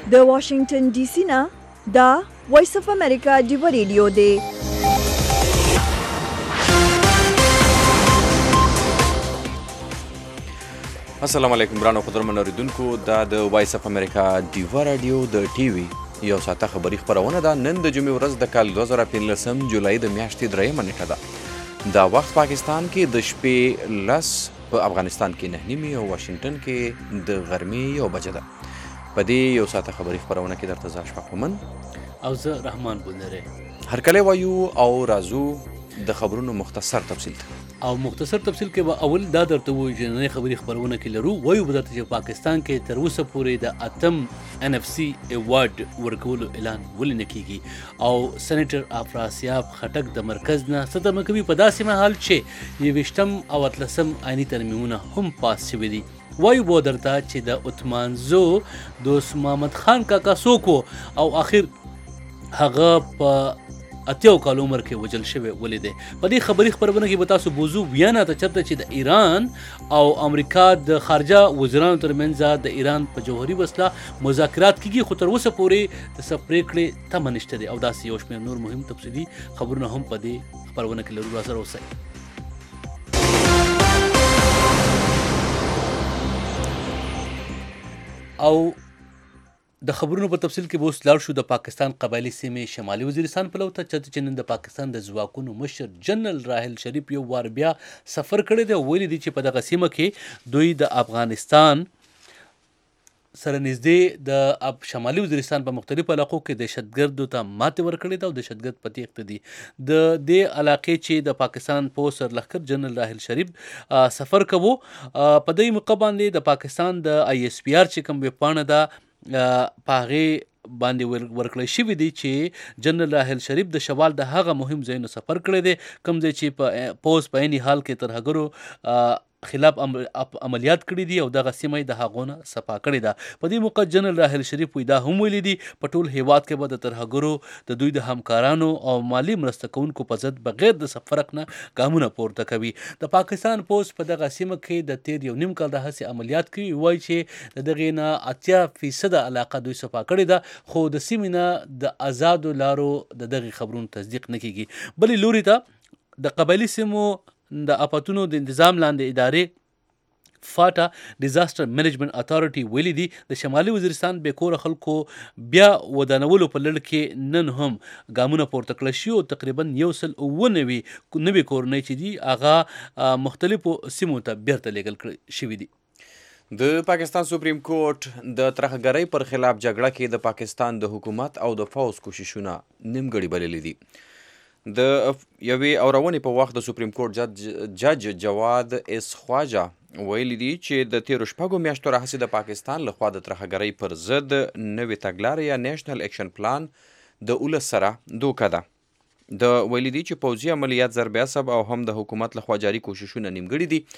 د واشنگټن ډي سي نه دا وایس اف امریکا ډیو ریډیو دی. السلام علیکم برانو قدرمن اوریدونکو دا د وایس اف امریکا ډیو رادیو د ټي وي یو ساعته خبري خبرونه ده. نن د جمعې ورځ د کال 2015 جولای د میاشتې 3 نیټه ده. دا وخت پاکستان کې د شپې 10 په افغانستان کې 9 او واشنگټن کې د غرمې 1 بجه ده. په دې یو ساعته خبري خبرونه کې درته زه شپږمن او زه رحمان بولره هرکلی وایو او رازو د خبرونو مختصر تفصیل ته. او مختصر تفصیل کې به اول دا درته وایو چې نن خبري خبرونه کې لرو وایو به درته چې پاکستان کې تر اوسه پورې د اتم NFC ایوارډ ورکولو اعلان ولې نه کیږي او سېنیټر افراسیاب خټک د مرکز نه ستمه کوي په داسې مهال چې 28 او 13 آئینی ترمیمونه هم پاس شوي دي. وایو به درته چې د اتمانزو دوست محمد خان کاکا څوک او آخر هغه په اتیو کال عمر کې وجل شوی ولې دی. په دې خبري خبرونه کې به تاسو بوزو ویانا ته چرته چې د ایران او امریکا د خارجه وزیرانو ترمنځ د ایران په جوهري وسله مذاکرات کیږي خو تر اوسه پورې د څه پرېکړې تمه نشته دی او داسې یو شمېر نور مهم تفصیلي خبرونه هم په دې خبرونه کې لرو. راسره اوسئ. او د خبرونو په تفصیل کې به اوس لاړ شو د پاکستان قبایلي سیمې شمالي وزیرستان په لور ته چې نن د پاکستان د ځواکونو مشر جنرال راحل شریف یو وار بیا سفر کړی دی. ویلي دي چې په دغه سیمه کې دوی د افغانستان سره نږدې د شمالي وزیرستان په مختلفو علاقو کې دهشتګردو ته ماتې ورکړې ده او دهشتګرد په تیښته دي. د دې علاقې چې د پاکستان پوځ سرلښکر جنرال راحل شریف سفر کوو په دې موقع باندې د پاکستان د ISPR چې کوم ویبپاڼه ده په هغې باندې ورکړی شوي دي چې جنرال راحل شریف د شوال د هغه مهم ځایونو سفر کړی دی کوم ځای چې په پوځ په عیني حال کې ترهګرو خلاف عملیات کړي دي او دغه سیمه د هغونه صفا کړې ده. په دې موقع جنرال راحل شریف دا هم ویلي دي په ټول هیواد کې به د ترهګرو د دوی د همکارانو او مالی مرسته کوونکو په ضد بغیر د فرق نه ګامونه پورته کوي. د پاکستان پوځ په دغه سیمه کې د تیر 1.5 کال د هڅې عملیات کوي. وایي چې د دغې نه 80% علاقه دوی صفا کړې ده خو د سیمې نه د آزادو لارو د دغې خبرونو تصدیق نه کیږي. بلې لوري ته د قبایلي سیمو د اپاتونو د انتظام لاندې ادارې فاټا ډیزاستر منیجمنت اتھارټي ویلي دي د شمالي وزیرستان بې کوره خلکو بیا ودانولو په لړ کې نن هم ګامونه پورته کړل شي او تقریبا 199 نوي کورنۍ چې دي هغه مختلفو سیمو ته بیرته لیږل شوي دي. د پاکستان سپریم کورټ د ترهګرۍ پر خلاف جګړه کې د پاکستان د حکومت او د فوز کوششونه نیمګړي بللي دي. د یوې اورونې په وخت د سپریم کورټ جج جواد اس خواجه ویلي دي چې د تیرو 6 میاشتو راهیسې د پاکستان لخوا د ترهګرۍ پر ضد نوې تګلاره یا نیشنل اکشن پلان د ولس سره دوکه ده. د ویلي دي چې پوځي عملیات ضرب عصب او هم د حکومت لخوا جاري کوششونه نیمګړي دي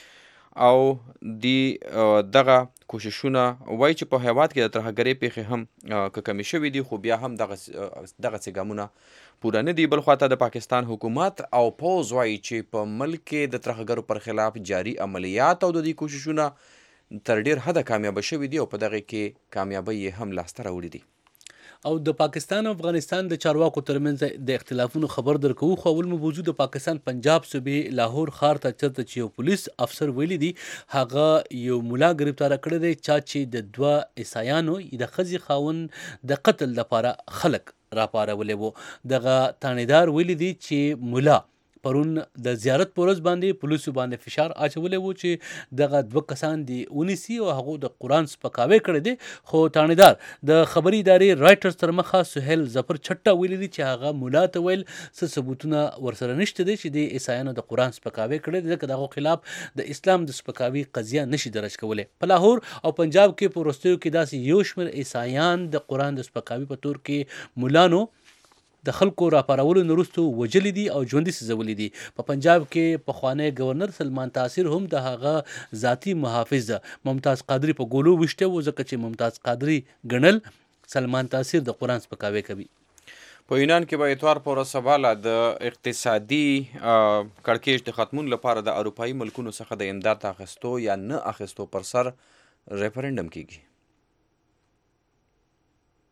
او دغه کوششونه وایي چې په هیواد کې د ترهګرۍ پیښې هم که کمې شوي دي خو بیا هم دغسې ګامونه پوره نه دي. بل خواته د پاکستان حکومت او پوځ وایي چې په ملک کې د ترهګرو پر خلاف جاري عملیات او د دې کوششونه تر ډیر حده کامیابه شوي دي او په دغه کې کامیابۍ یې هم لاسته راوړي دي. او د پاکستان او افغانستان د چارواکو ترمنځ د اختلافونو خبر درکوو خو اول موضوع د پاکستان پنجاب صوبې لاهور ښار ته چرته چې یو پولیس افسر ویلي دي هغه یو مولا گرفتار کړی دی چا چې د 2 عیسایانو د ښځې خاوند د قتل لپاره خلک راپارولي وو. دغه تانیدار ویلي دي چې مولا پرون د زیارت په ورځ باندې پولیسو باندې فشار اچولی و چې دغه 2 کسان دي ونیسي او هغو د قرآن سپکاوی کړی دی. خو تانیدار د خبري ادارې رایټرز تر مخه سهیل ظفر چټه ویلي دي چې هغه مولا ته ویل څه ثبوتونه ورسره نشته دی چې د عیسایانو د قرآن سپکاوی کړی دی ځکه د هغو خلاف د اسلام د سپکاوي قضیه نشي درج کولی. په لاهور او پنجاب کې په وروستیو کې داسې یو شمېر عیسایان د قرآن د سپکاوي په تور کې مولانو د خلکو راپارولو نه وروسته وژلي دي او ژوندي سوځولي دي. په پنجاب کې پخوانی گورنر سلمان تاثیر هم د هغه ذاتي محافظ ممتاز قادری په ګولو وشته و ځکه چې ممتاز قادری ګڼل سلمان تاثیر د قرآن سپکاوی کوي. په یونان کې به اتوار په ورځ سباله د اقتصادي کړکېچ د ختمون لپاره د اروپایي ملکونو څخه د امداد اخیستو یا نه اخیستو پر سر ریفرنډم کیږي.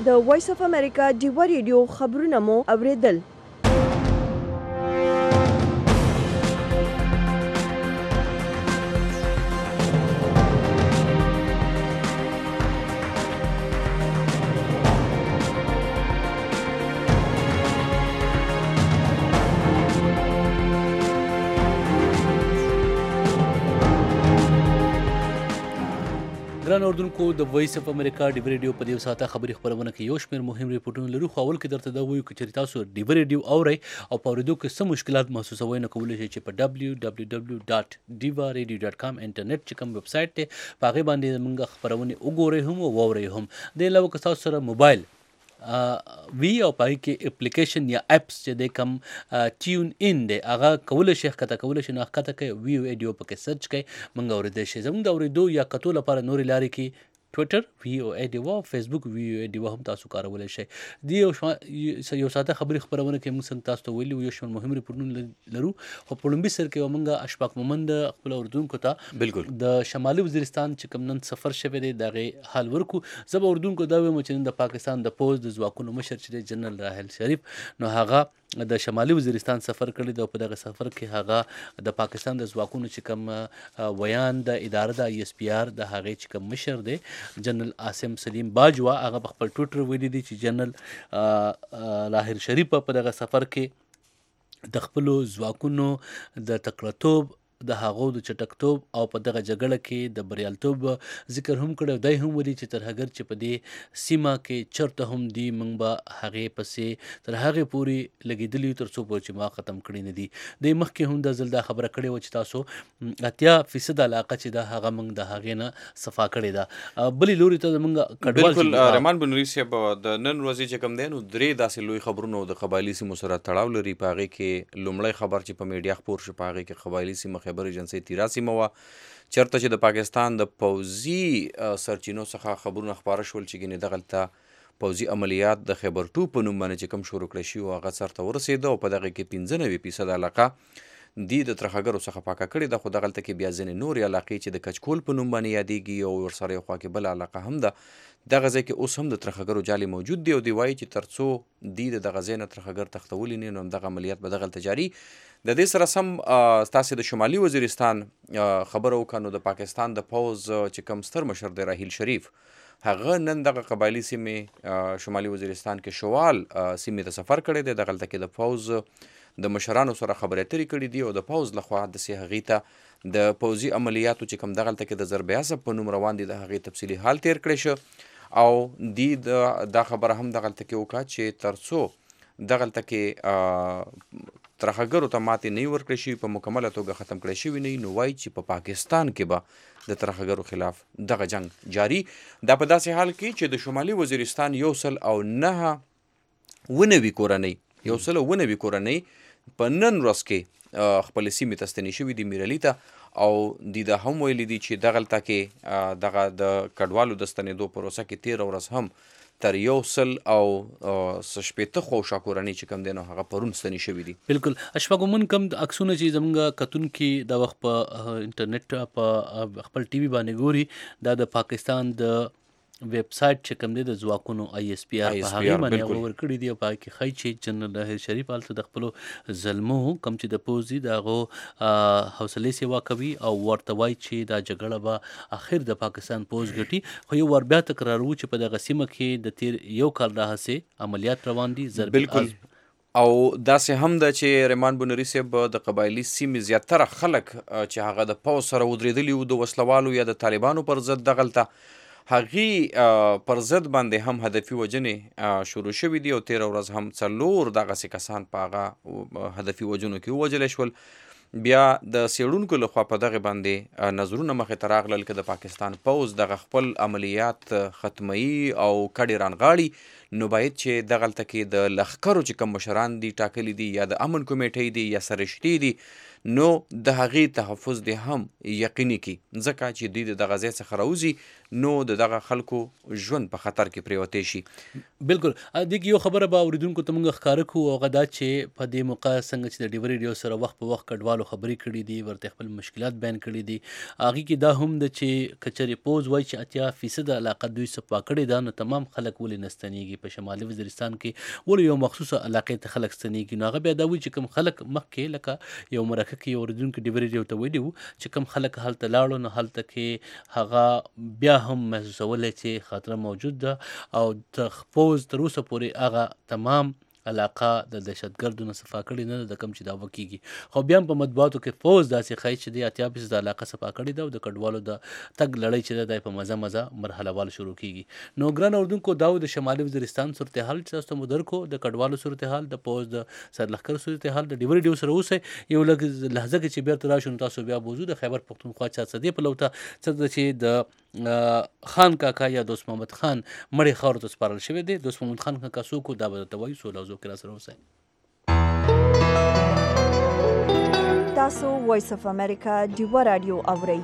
د وایس اف امریکا ډیوه ریډیو خبرونه مو اوریدل. ګران اردوونکو د وایس اف امریکا ډیوه ریډیو په دې ساعته خبري خپرونه کې یو شمېر مهم ریپورټونه لرو، خو اول کې درته دا وایو که چېرې تاسو ډیوه ریډیو اورئ او په اورېدو کې څه مشکلات محسوسوئ نو کولی شئ چې په www.divarradio.com انټرنیټ چې کوم ویب سایټ دی په هغې باندې زموږ خپرونې وګورئ هم او واورئ هم. دې علاوه که تاسو سره موبایل وی او پای کې اپلیکیشن یا اپس چې دی کم ټیون ان دی هغه کولی شئ ښکته کولی شئ نو ښکته کوئ وی او ایډیو پکې سرچ کوئ موږ اورېدی شئ. زموږ د اورېدو یا کتو لپاره نورې لارې کې ټویټر وی او ای ډیوه او فیسبوک وی او ای ډیوه هم تاسو کارولی شئ. دې یو ساده خبرې خپرونه کې موږ څنګه تاسو ته ویلي یو شمېر مهم ریپورټونه لرو، خو په لومړي سر کې به موږ اشفاق مومند خپلو اردوونکو ته بالکل د شمالي وزیرستان چې کوم نن سفر شوی دی د هغې حال ورکو. زه به اردوونکو دا وایم چې نن د پاکستان د پوځ د ځواکونو مشر چې دی جنرال راحل شریف نو هغه د شمالي وزیرستان سفر کړی دی او په دغه سفر کې هغه د پاکستان د ځواکونو چې کوم ویان د اداره د آی ایس پی آر د هغې چې کوم مشر دی جنرال عاصم سلیم باجوه هغه په خپل ټویټر ویلي دی چې جنرال راحل شریف په دغه سفر کې د خپلو ځواکونو د تکړهتوب د هغو د چټکتوب او په دغه جګړه کې د بریالیتوب ذکر هم کړی او دی هم ویلي چې تر هغه چې په دې سیمه کې چرته هم دي موږ به هغې پسې تر هغې پورې لګېدلي یو تر څو پورې چې ما ختم کړي نه دي. دی مخکې هم دا ځل دا خبره کړې وه چې تاسو 80% علاقه چې ده هغه موږ د هغې نه صفا کړې ده. بلې لوري ته زموږ کډوال بالکل رحمان بنوري صاحب د نن ورځې چې کوم دی نو درې داسې لوی خبرونه د قبایلي سیمو سره تړاو لري. په هغې کې لومړی خبر چې په میډیا خپور شو په هغې کې قبایلي سیمه خیبر ایجنسۍ تیرا سیمه وه چېرته چې د پاکستان د پوځي سرچینو څخه خبرونه خپاره شول چې ګینې دغلته پوځي عملیات د خیبر 2 په نوم باندې چې کوم شروع کړی شي هغه سرته ورسېده او په دغه کې 95% علاقه دی د ترهګرو څخه پاکه کړې ده، خو دغلته کې بیا ځینې نورې علاقې چې د کچکول په نوم باندې یادېږي او ورسره یو خوا کې بله علاقه هم ده دغه ځای کې اوس هم د ترهګرو جالې موجود دی او دی وایي چې تر څو دی د دغه ځای نه ترهګر تښتولي نه نو همدغه عملیات به دغلته جاري. د دې سره سم ستاسې د شمالي وزیرستان خبره وکړه نو د پاکستان د پوځ چې کوم ستر مشر دی راحیل شریف هغه نن دغه قبایلي سیمې شمالي وزیرستان کې شوال سیمې ته سفر کړی دی. دغلته کې د پوځ د مشرانو سره خبرې اترې کړي دي او د پوځ لخوا داسې هغې ته د پوځي عملیاتو چې کوم دغلته کې د ضرب عصب په نوم روان دي د هغې تفصیلي حال تیر کړی شو او دی دا خبره هم دغلته کې وکړه چې تر څو دغلته کې ترهګرو ته ماتې نه ورکړی شي په مکمله توګه ختم کړی شوي نه نو وایي چې په پاکستان کې به د ترهګرو خلاف دغه جنگ جاري. دا په داسې حال کې چې د شمالي وزیرستان 109 کورنۍ په نن ورځ کې خپلې سیمې ته ستنې شوي دي میرعلي ته او دی دا هم ویلي دي چې دغلته کې دغه د کډوالو د ستنېدو پروسه کې 13 ورځ هم تر 160 خواوشا کورنۍ چې کوم دی نو هغه پرون ستنې شوي دي. بالکل اشفاق مومند کم عکسونه چې زموږ کتونکي د وخت په انټرنیټ په خپل ټي وي باندې ګوري دا د پاکستان د ویب سایټ چې کوم دی د ځواکونو آی ایس پی آر په هغې باندې هغه ورکړي دي او په هغې کې ښایي چې جنرال راحل شریف هلته د خپلو زلمو کم چې د پوځ دي د هغو حوصلې سیوا کوي او ورته وایي چې دا جګړه به اخر د پاکستان پوځ ګټي. خو یو وار بیا تکرارو چې په دغه سیمه کې د تیر یو کال راهیسې عملیات روان دي بالکل او داسې هم ده چې رحمان بنوري صاحب د قبایلي سیمې زیاتره خلک چې هغه د پوځ سره ودرېدلي وو د وسلوالو یا د طالبانو پر ضد دغلته هغې پر ضد باندې هم هدفي وژنې شروع شوي دي او 13 ورځ هم 4 دغسې کسان په هغه هدفي وژنو کې ووژلی شول. بیا د څېړونکو لخوا په دغه باندې نظرونه مخې ته راغلل که د پاکستان پوځ دغه خپل عملیات ختموي او کډې رانغاړي نو باید چې دغلته کې د لښکرو چې کوم مشران دي ټاکلي دي یا د امن کمیټۍ دي یا سرشتې دي نو د هغې تحفظ دی هم یقیني کړي ځکه چې دوی د دغه ځای څخه راوځي نو د دغه خلکو ژوند په خطر کې پریوتی شي. بالکل دغه یو خبره به اوریدونکو ته موږ ښکاره کړو او هغه دا چې په دې موقع څنګه چې د ډیوه ریډیو سره وخت په وخت کډوالو خبرې کړي دي، ورته خپل مشکلات بیان کړي دي. هغې کې دا هم ده چې کچرې پوز وایي چې 80% علاقه دوی صفا کړې ده، نو تمام خلک ولې نه ستنېږي په شمالي وزیرستان کې، ولې یو مخصوصه علاقې ته خلک ستنېږي. نو هغه بیا دا وایي چې کوم خلک مخکې لکه یو مرکه کې یو اوریدونکي ډیوه ریډیو ته ویلي وو چې کوم خلک هلته لاړو نو هلته کې هغه بیا هم محسوسولی چې خطره موجود ده او پوز تر اوسه پورې هغه تمام علاقه د دهشتګردو نه صفا کړې نه ده، د کوم چې دا وکېږي. خو بیا هم په مطبوعاتو کې پوز داسې ښایي چې د 80% د علاقه صفا کړې ده او د کډوالو د تګ لړۍ چې ده دا په مزه مزه مرحله وال شروع کېږي. نو ګران اردوونکو دا د شمالي وزیرستان صورتحال چې تاسو ته مو درکو، د کډوالو صورتحال، د پوز د سرلښکر صورتحال، د ډیوه ریډیو سره اوسئ. یو لږ لحظه کې چې بیرته راشو نو تاسو بیا بوزو د خیبر پښتونخوا چارسدې پلو ته څه ده چې د خان کاکا یا دوست محمد خان مړې خاورو ته سپارل شوی دی. دوست محمد خان کاکا څوک و دا به درته وایو. سوله او ذوق کې راسره اوسئ. تاسو وایس اف امریکا ډیوه رادیو اورئ.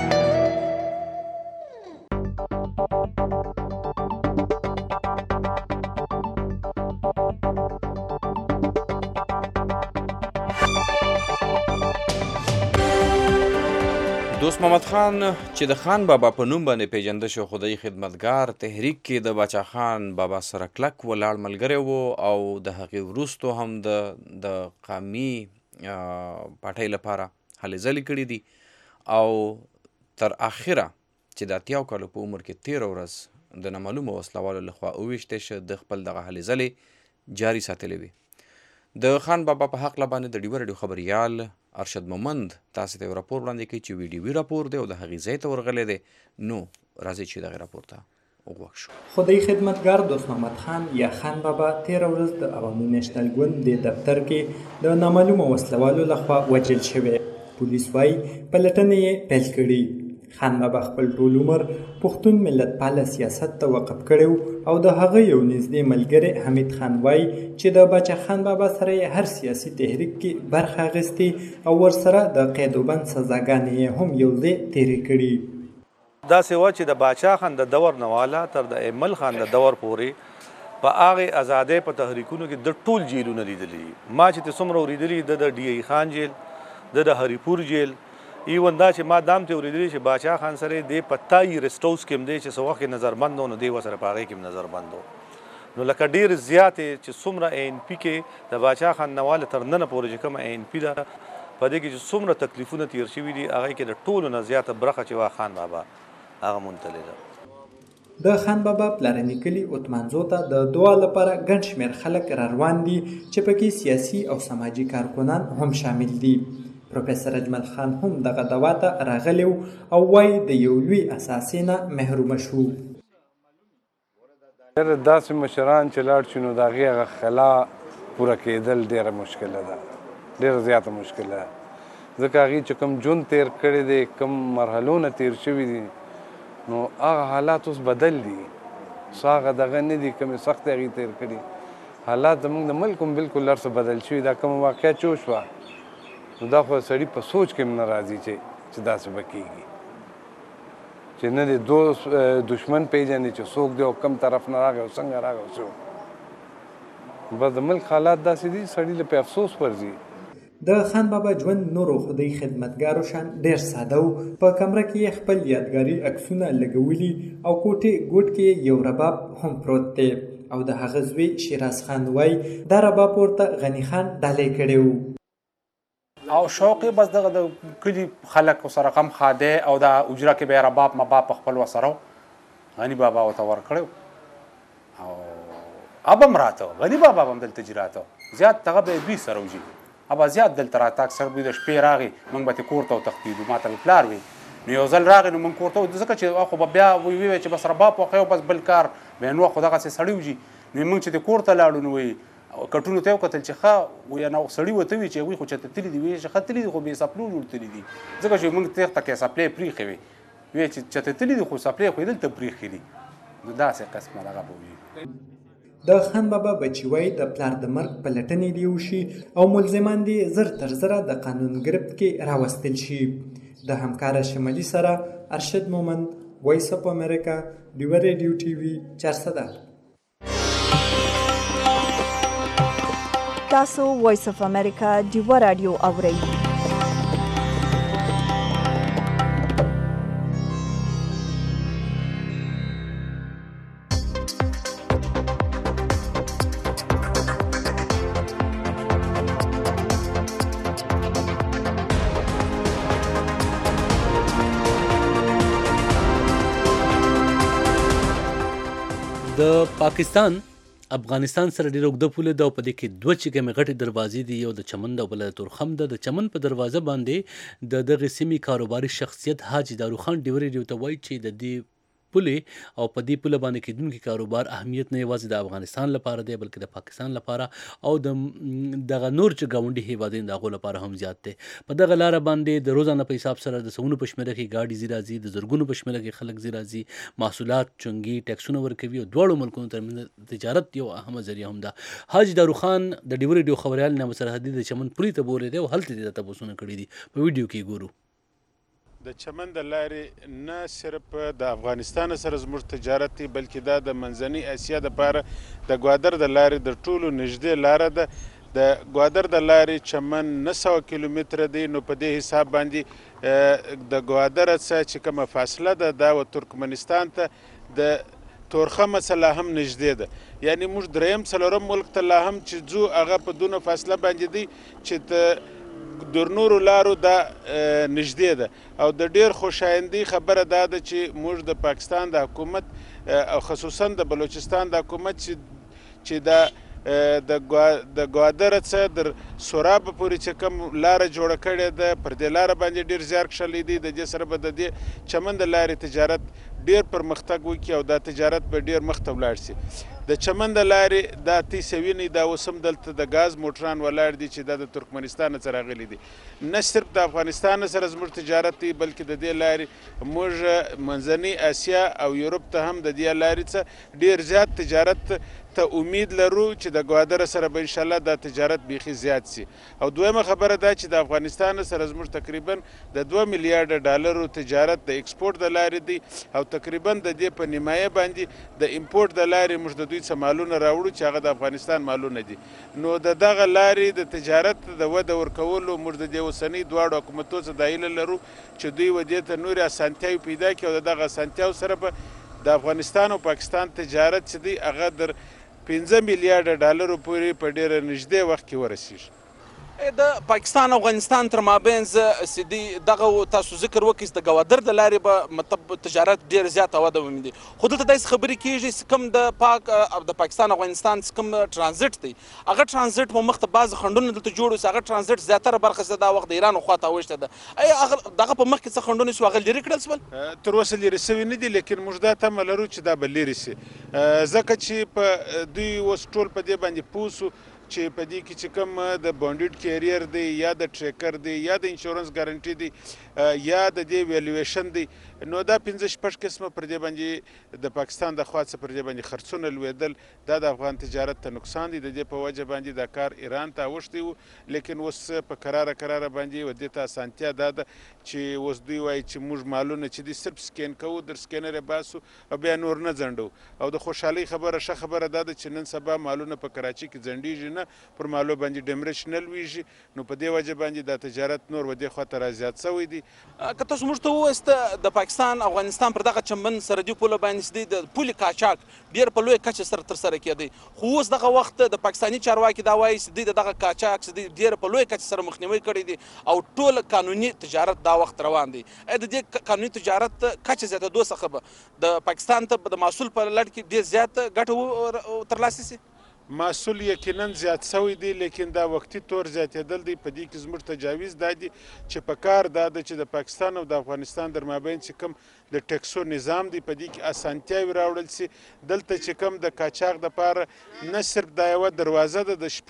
دوست محمد خان چې د خان بابا په نوم باندې پیژنده شو، خدای خدمتګار تحریک کې د باچا خان بابا سره کلک ولاړ ملګری و او د هغې وروستو هم د قامي پارټۍ لپاره هلې ځلې کړي دي او تر آخره چې د 80 کالو په عمر کې 13 ورځ د نامعلومو وسلوالو لخوا وویشتی شه، د خپل دغه هلې ځلې جاري ساتلې وي. د خان بابا په حق باندې د ډیوه ریډیو خبریال ارشد مومند تاسو ته یو راپور وړاندې کوي چې ویډیوي راپور دی او د هغې ځای ته ورغلی دی. نو راځئ چې دغې راپور ته وغوږ شو. خدای خدمتګار دوست محمد خان یا خان بابا 13 ورځ د عوامي نیشنل ګوند د دفتر کې د نامعلومو وسلوالو لخوا وژل شوی. پولیس وایي پلټنې یې پیل کړي. خان بابا خپل ټول عمر پښتون ملت پاله سیاست ته وقف کړی او د هغه یو نږدې ملګری حمید خان وایي چې د باچا خان بابا سره یې هر سیاسي تحریک کې برخه اخیستې او ورسره د قید و بند سزاګانې یې هم یو ځای تېرې کړي. داسې وه چې د باچا خان د دور نه والا تر د ایمل خان د دور پورې په هغې ازادۍ په تحریکونو کې د ټول جیلونه لیدلي. ما چې څومره اورېدلي د ډي ای خان جیل، د هریپور جیل، ایون دا چې ما دام ته اورېدلي چې باچا خان سره د پتايي رسټ هاوس کې هم دی چې څه وخت یې نظربند و نو دی ورسره په هغې کې هم نظربند و. نو لکه ډېر زیاتې چې څومره اے ان پي کې د باچا خان نواله تر ننه پورې چې کومه اے ان پي ده په دې کې چې څومره تکلیفونه تیر شوي دي هغې کې د ټولو نه زیاته برخه چې وا خان بابا هغه منتلې ده. د خان بابا پلرني کلي اوتمانزو ته د دعا لپاره ګڼ شمېر خلک را روان دي چې پکې سیاسي او سماجي کارکنان هم شامل دي. پروفیسر اجمل خان هم دغه دوا ته راغلی او وایي د یو لوی اساسي نه محرومه شو. داسې مشران چې لاړ شي نو د هغې هغه خلا پوره کېدل ډېره مشکله ده، ډېره زیاته مشکله ده، ځکه هغې چې کوم ژوند تیر کړی دی، کوم مرحلو نه تیر شوي دي، نو هغه حالات اوس بدل دي، اوس هغه دغه نه دي کومې سختې هغې تیر کړي. حالات زموږ د ملک هم بالکل هر څه بدل شوي. دا کومه واقعه چې وشوه نو دا خو سړي په سوچ کې هم نه راځي چې داسې به کېږي، چې نه د دوست دشمن پیژني چې څوک دی او کوم طرف نه راغی او څنګه راغی او څه. بس د ملک حالات داسې دي سړي له پې افسوس ورځي. د خان بابا ژوند نورو خدای خدمتګارو شان ډېر ساده و. په کمره کې یې خپل یادګاري عکسونه لګولي او کوټې ګوټ کې یو رباب هم پروت دی او د هغه زوی شیراز خان وایي دا رباب ورته غني خان ډالۍ کړی و. او شوق بس دغه د کلي خلک سره غم خاده او دا اجره کې به رباب مباب په خپل وسره غني بابا ورته ورکړی او ابم راته غني بابا هم دلته جراته زیات دغه به دوی سره وجي ابا زیات دلته راته اکثر به د شپې راغی موږ به کور ته وتښتېدو. ما ته پلار وي نو یو ځل راغی نو موږ کور ته ځکه چې خو به بیا وی چې بس رباب وخیو بس بل کار بیا نو خو دغسې سړی وجي نو موږ چې د کور ته لاړو نو وایي کټونو ته یې وکتل چې ښه وایي نو سړي ورته وي چې هغوی خو چېرته تللي دي وایي چې ښه تللي دي خو بې سپلو جوړ تللي دي ځکه چې موږ تېغته کې سپلې پرېښې وې وایي چې چېرته تللي دي خو سپلې خو یې دلته پرېښې دي. نو داسې قسمه دغه به وي. د خان بابا بچي وایي د پلار د مرګ پلټنې دې وشي او ملزمان دې زر تر زره د قانون ګرفت کې راوستل شي. د همکاره شمالي سره ارشد مومند وایس اف امریکا ډیوه ریډیو ټي وي چارسده. تاسو وایس اف امریکا ډیوه رادیو اورئ. د پاکستان افغانستان سره ډېره اوږده پوله ده او په دې کې دوه چې کومې غټې دروازې دي، یو د چمن ده او بله د تورخم ده. د چمن په دروازه باندې د دغې سیمې کاروباري شخصیت حاجي داروخان ډیوه ریډیو ته وایي چې د دې پولې او په دې پوله باندې کېدونکي کاروبار اهمیت نه یوازې د افغانستان لپاره دی بلکې د پاکستان لپاره او دغه نور چې ګاونډي هیوادونه د هغو لپاره هم زیات دی. په دغه لاره باندې د روزانه په حساب سره د سوونو په شمېره کې ګاډي ځي راځي، د زرګونو په شمېره کې خلک ځي راځي، محصولات چونګي ټیکسونه ورکوي او دواړو ملکونو ترمنځ تجارت یو اهمه ذریعه هم ده. حاجي داروخان د ډیوه ریډیو خبریال نعمت سرحدي د چمن پولې ته بولی دی او هلته دې ته تپوسونه کړي دي. په ویډیو کې ګورو. د چمن د لارې نه صرف د افغانستان سره زموږ تجارت دی بلکې دا د منځنۍ اسیا دپاره د ګوادر د لارې د ټولو نږدې لاره ده. د ګوادر د لارې چمن 900 کیلومتره دی، نو په دې حساب باندې د ګوادر څخه چې کومه فاصله ده دا و ترکمنستان ته د تورخم څخه لا هم نږدې ده. یعنی موږ دریم څلورم ملک ته لا هم چې ځو هغه په دونه فاصله باندې دی چې د نورو لارو دا نږدې ده. او د ډیر خوشایندۍ خبره دا ده چې موږ د پاکستان د حکومت او خصوصا د بلوچستان د حکومت چې د ګوادر څخه در سوراب پورې چې کوم لاره جوړه کړې ده پر دې لاره باندې ډیر زیار کښلی دی. د دې سره به د دې چمن د لارې تجارت ډیر پرمختګ وکړي او دا تجارت به ډیر مخته ولاړ شي. د چمن د لارې دا تاسې وینئ دا اوس هم دلته د ګاز موټران ولاړ دي چې دا د ترکمنستان څخه راغلي دي. نه صرف د افغانستان سره زموږ تجارت دی بلکې د دې لارې موږ منځنۍ اسیا او یورپ ته هم د دې لارې څخه ډیر زیات تجارت ته امید لرو چې د ګوادر سره به انشاءالله دا تجارت بیخي زیات سي. او دویمه خبره دا چې د افغانستان سره زموږ تقریبا د 2 میلیارډ ډالرو تجارت د ایکسپورټ د لارې دی او تقریبا د دې په نیمایه باندې د امپورټ د لارې موږ د دوی څخه مالونه راوړو چې هغه د افغانستان مالونه دي. نو د دغه لارې د تجارت د وده ورکولو موږ د دې اوسنۍ دواړو حکومتو څخه دا هیله لرو چې دوی ودې ته نورې اسانتیاوې پیدا کړي او د دغه اسانتیاو سره به د افغانستان او پاکستان تجارت چې دی هغه در 15 میلیارډ ډالرو پورې په ډېره نږدې وخت کې ورسیږي. د پاکستان او افغانستان تر مابینځ سیدي دغه تاسو ذکر وکړئ د ګوادر د لارې به مطلب تجارت ډېر زیاته وده ومومي. خو دلته داسې خبرې کېږي چې کوم د پاکستان او افغانستان کوم ټرانزیټ دی هغه ټرانزیټ په مخ ته بعض خنډونه دلته جوړ اوس هغه ټرانزیټ زیاتره برخه چې دا وخت د ایران خواته اوښته ده. ایا دغه په مخ کې څه خنډونه سو هغه لرې کړل سول؟ تر اوسه لرې سوي نه دي لیکن موږ دا تمه لرو چې دا به لرې سي ځکه چې په دوی اوس ټول په دې باندې پوه سو چې په دې کې چې کوم د بانډیډ کیریر دی یا د ټریکر دی یا د انشورنس ګارنټي دی یا د دې ویلویشن دی نو دا 15-16 قسمه پر دې باندې د پاکستان د خوا څخه پر دې باندې خرڅونه لوېدل دا د افغان تجارت ته نقصان دی. د دې په وجه باندې دا کار ایران ته اوښتی و لیکن اوس په قراره باندې ودې ته اسانتیا دا ده چې اوس دوی وایي چې موږ مالونه چې دي صرف سکین کوو در سکینر یې باسو او بیا نور نه ځنډو. او د خوشحالۍ خبره ښه خبره دا ده چې نن سبا مالونه په کراچي کې ځنډېږي نه پر مالو باندې ډیمرش نه لویږي نو په دې وجه باندې دا تجارت نور ودې خواته رازیات شوی دی. که تاسو موږ ته ووایاست د پاکستان افغانستان پر دغه چمن سرحدي پوله باندې د پولې قاچاق ډېر په لویه کچه سره ترسره کېدی خو اوس دغه وخت د پاکستاني چارواکي دا وایي چې دوی د دغه قاچاق ډېر په لویه کچه سره مخنیوی کړی دی او ټول قانوني تجارت دا وخت روان دی. د دې قانوني تجارت کچه زیاتېدو څخه به د پاکستان ته د محصول په لړ کې ډېر زیات ګټه ترلاسه سي؟ محصول یقینا زیات شوی دی لیکن دا وقتی طور زیاتېدل دی په دې کې زموږ تجاویز دا دی چې په کار دا ده چې د پاکستان او د افغانستان در مابین چې کوم د ټیکسو نظام دی په دې کې اسانتیاوې راوړل سي. دلته چې کوم د قاچاق دپاره نه صرف دا یوه دروازه ده د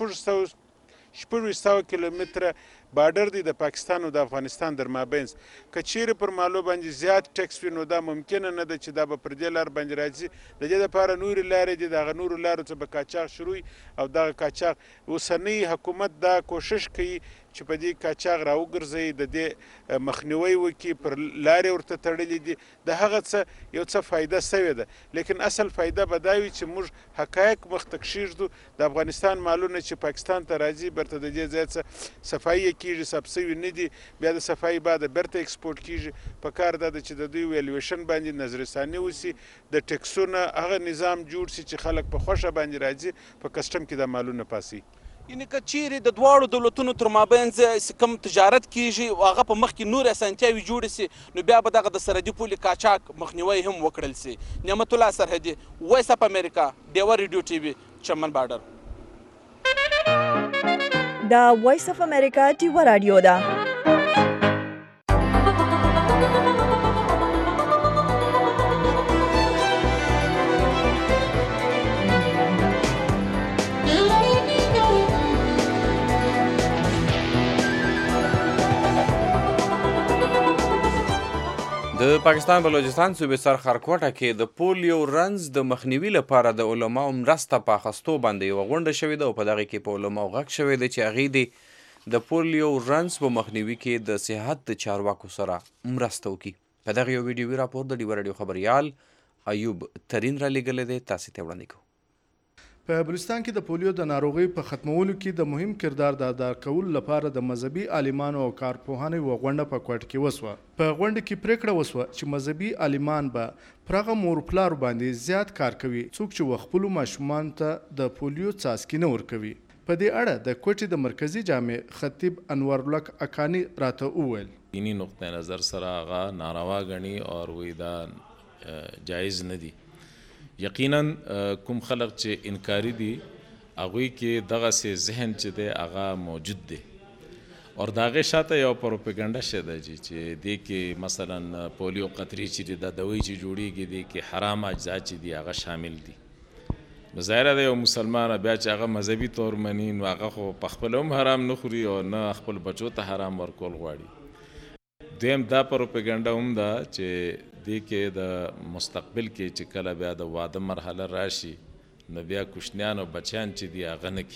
600 کیلومتره بارډر دی د پاکستان او د افغانستان در مابینځ که چیرې پر مالو باندې زیات ټیکس وي نو دا ممکنه نه ده چې دا به پر دې لار باندې راځي. د دې دپاره نورې لارې دي د هغه نورو لارو څخه به قاچاق شروع او دغه قاچاق اوسنی حکومت دا کوشش کوي چې په دې قاچاق راوګرځوي، د دې مخنیوی وکړي، پر لارې ورته تړلي دي، د هغه څه یو څه فایده سوې ده. لیکن اصل فایده به دا وي چې موږ حقایق مخته کښېږدو. د افغانستان مالونه چې پاکستان ته راځي برته د دې ځای څه صفایي یې کېږي، ثبت سوي نه دي، بیا د صفایي بعد برته ایکسپورټ کېږي. په کار دا ده چې د دوی ویلویشن باندې نظرثاني وسي، د ټکسونه هغه نظام جوړ سي چې خلک په خوښه باندې راځي، په کسټم کې دا مالونه پاسي. یعنې که چیرې د دواړو دولتونو تر مابینځ کوم تجارت کیږي او هغه په مخ کې نورې اسانتیاوې جوړې سي، نو بیا به دغه د سرحدي پولې قاچاق مخنیوی هم وکړل سي. نعمت الله سرحدي، وایس اف امریکا، ډیوه ریډیو ټي وي، چمن بارډر. دا وایس اف امریکا ډیوه رادیو ده. د پاکستان بلوچستان صوبې سر خارکوټه کې د پولیو رنز د مخنیوي لپاره د علماو مرسته په اخیستو باندې یوه غونډه شوې ده او په دغې کې په علماو غږ شوی دی چې هغې دې د پولیو رنز په مخنیوي کې د صحت د چارواکو سره مرسته وکړي. په دغه یو ویډیوي راپور د ډیوه راډیو خبریال ایوب ترین را لیږلی دی، تاسې ته وړاندې کوو. په بلوچستان کې د پولیو د ناروغۍ په ختمولو کې د مهم کردار د ادا کولو لپاره د مذهبي عالمانو او کارپوهانو یوه غونډه په کوټ کې وسوه. په غونډه کې پریکړه وسوه چې مذهبي عالمان به پر هغه مور پلارو باندې زیات کار کوي څوک چې خپلو ماشومانو ته د پولیو څاڅکي نه ورکوي. په دې اړه د کوټې د مرکزي جامع خطیب انور الحق اکانی راته وویل دینی نقطه نظر سره هغه ناروا غني او وی دا جایز نه دي. یقینا کوم خلق چې انکاری دي هغوی کې دغه سي ذهن چې دی هغه موجود دی او د هغې شاته یو پروپاګنډه شته چې دې کې مثلا پولیو قطرې چې د دوی چې جوړیږي دې کې حرام اجزا چې دي هغه شامل دي. نو ظاهره ده یو مسلمان بیا چې هغه مذهبي طور مني نو هغه خو په خپل هم حرام نه خوري او نه خپل بچو ته حرام ورکول غواړي. دویم دا پروپاګنډه هم ده چې دې کې د مستقبل کې چې کله بیا د واده مرحله راشي نو بیا کوشنیان او بچیان چې دي هغه نه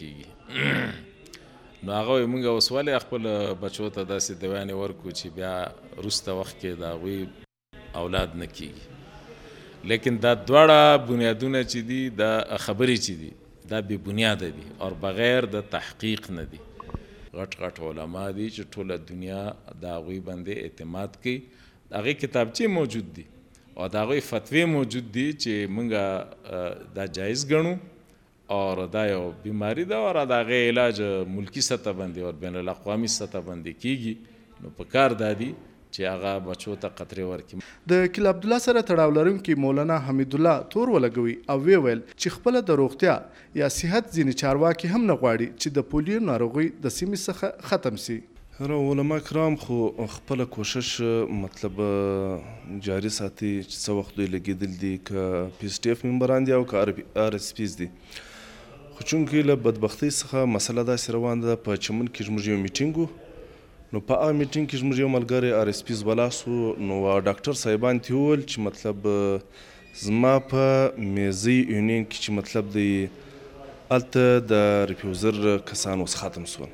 کېږي. نو هغه موږ اوس ولې خپل بچو ته داسې دویانې ورکو چې بیا وروسته وخت کې د هغوی اولاد نه کېږي. لیکن دا دواړه بنیادونه چې دي دا خبرې چې دي دا بې بنیاده دي او بغیر د تحقیق نه دي. غټ غټ علما دي چې ټوله دنیا د هغوی باندې اعتماد کوي، د هغې کتابچې موجود دي او د هغوی فتوی موجود دي چې موږ دا جایز ګڼو او دا یو بیماری ده او د هغې علاج ملکی سطح باندې او بین الاقوامي سطح باندې کیږي. نو په کار دا دي چې هغه بچو ته قطرې ورکړي. د کیل عبدالله سره تړاو لرونکي مولانا حمیدالله تور ولګوي او ویل چې خپله د روغتیا یا صحت ځینې چارواکي هم نه غواړي چې د پولیو ناروغي د سیمې څخه ختم سي. علما کرام خو خپل کوشش مطلب جاری ساتي چې څه وخت دوی لګېدل دي که پی اس ټي اف ممبران دي او که آر اس پیز دي. خو چونکې له بدبختۍ څخه مسله داسې روانه ده په چمن کې زموږ یو میټینګ نو په هغه میټینګ کې زموږ یو ملګری آر اس پیز ولا سو نو ډاکټر صاحبان ته وویل چې مطلب زما په میزي یونین کې چې مطلب دی هلته د ریفیوزر کسان اوس ختم سول.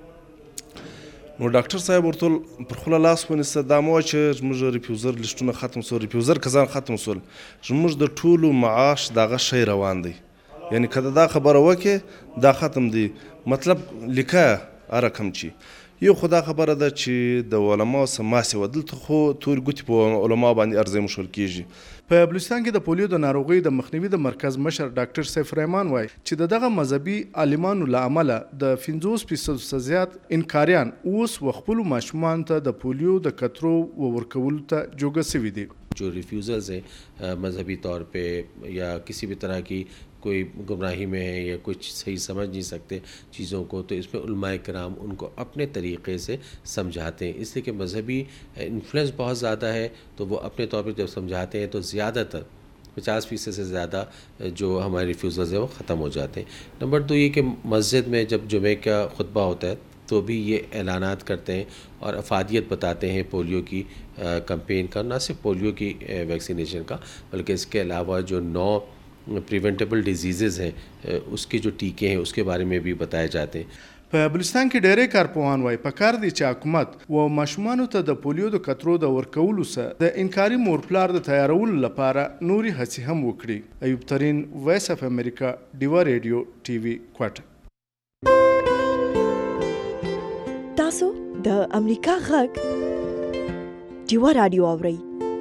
نو ډاکټر صاحب ورته پر خوله لاس ونیسه دا مه وایه چې زموږ ریفیوزر لیسټونه ختم سول، ریفیوزر کسان ختم سول، زموږ د ټولو معاش دغه شی روان دی. یعنی که دا خبره وکړې دا ختم دی مطلب لیکه هر رقم چې یو خدا خبره ده چې د علماو څه ماسې وه دلته خو تورې ګوتې په علماو باندې ارزی مشول کېږي. په بلوچستان کې د پولیو د ناروغۍ د مخنیوي د مرکز مشر ډاکټر سیف رحمان وایي چې د دغه مذهبي عالمانو له امله د 50% څخه زیات انکاریان اوس خپلو ماشومانو ته د پولیو د قطرو ورکولو ته جوګه سوي دي. जो रिफ्यूज़ल्स हैं मजहबी तौर पे या किसी भी तरह की कोई गुमराही में है या कुछ सही समझ नहीं सकते चीज़ों को, तो इसमें उलमाए किराम उनको अपने तरीक़े से समझाते हैं. इसलिए कि मजहबी इन्फ्लुएंस बहुत ज़्यादा है तो वो अपने तौर पे जब समझाते हैं तो ज़्यादातर 50% से ज़्यादा जो हमारे रिफ्यूज़ल्स हैं वो ख़त्म हो जाते हैं. नंबर 2 ये कि मस्जिद में जब जुमे का खुतबा होता है तो भी ये ऐलानात करते हैं और अफादियत बताते हैं पोलियो की कैंपेन का, ना सिर्फ पोलियो की वैक्सीनेशन का बल्कि इसके अलावा जो 9 प्रिवेंटेबल डिजीज़ हैं उसके जो टीके हैं उसके बारे में भी बताए जाते हैं. په بلوچستان کې ډېری کارپوهان وایي پکار دی چې حکومت و ماشومانو ته د پولیو د قطرو د ورکولو سره د انکاري مور پلار د تیارولو لپاره نوري هڅې هم وکړي. ایوب ترین، وایس اف امریکا، ډیوا ریډیو ټي وي کوټه. تاسو د امریکا غږ ډیوا رادیو اورئ.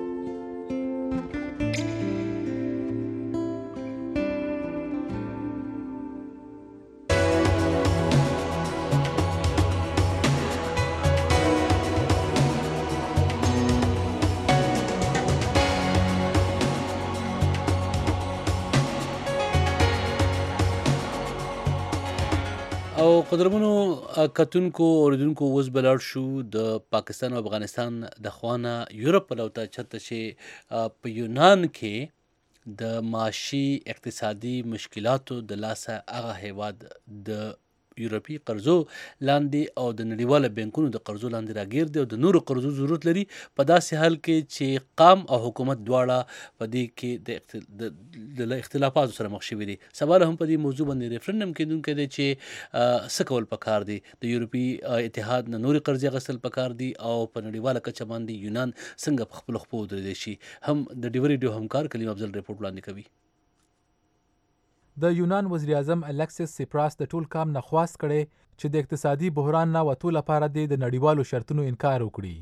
او قدرمنو کتونکو اوریدونکو اوس به لاړ شو د پاکستان او افغانستان د خوانه یورپ پلو ته چېرته چې په یونان کې د معاشي اقتصادي مشکلاتو د لاسه هغه هیواد د یورپي قرضو لاندې او د نړیواله بانکونو د قرضو لاندې راګیر دی او د نورو قرضو ضرورت لري په داسې حال کې چې قام او حکومت دواړه په دې کې د اختلافاتو سره مخ شوي دي. سبا هم په دې موضوع باندې ریفرنډم کېدونکی دی چې څه کول پکار دي. د یورپي اتحاد نه نورې قرضې اخیستل پکار دي او په نړیواله کچه باندې یونان څنګه په خپلو خپو ودرېدی شي. هم د ډیوا ریډیو همکار کلیم افضل ریپورټ وړاندې کوي. د یونان وزیر اعظم الکسیس سیپراس د ټول کام نه خواست کړی چې د اقتصادي بحران نه وتو لپاره د نړیوالو شرطونو انکار وکړي.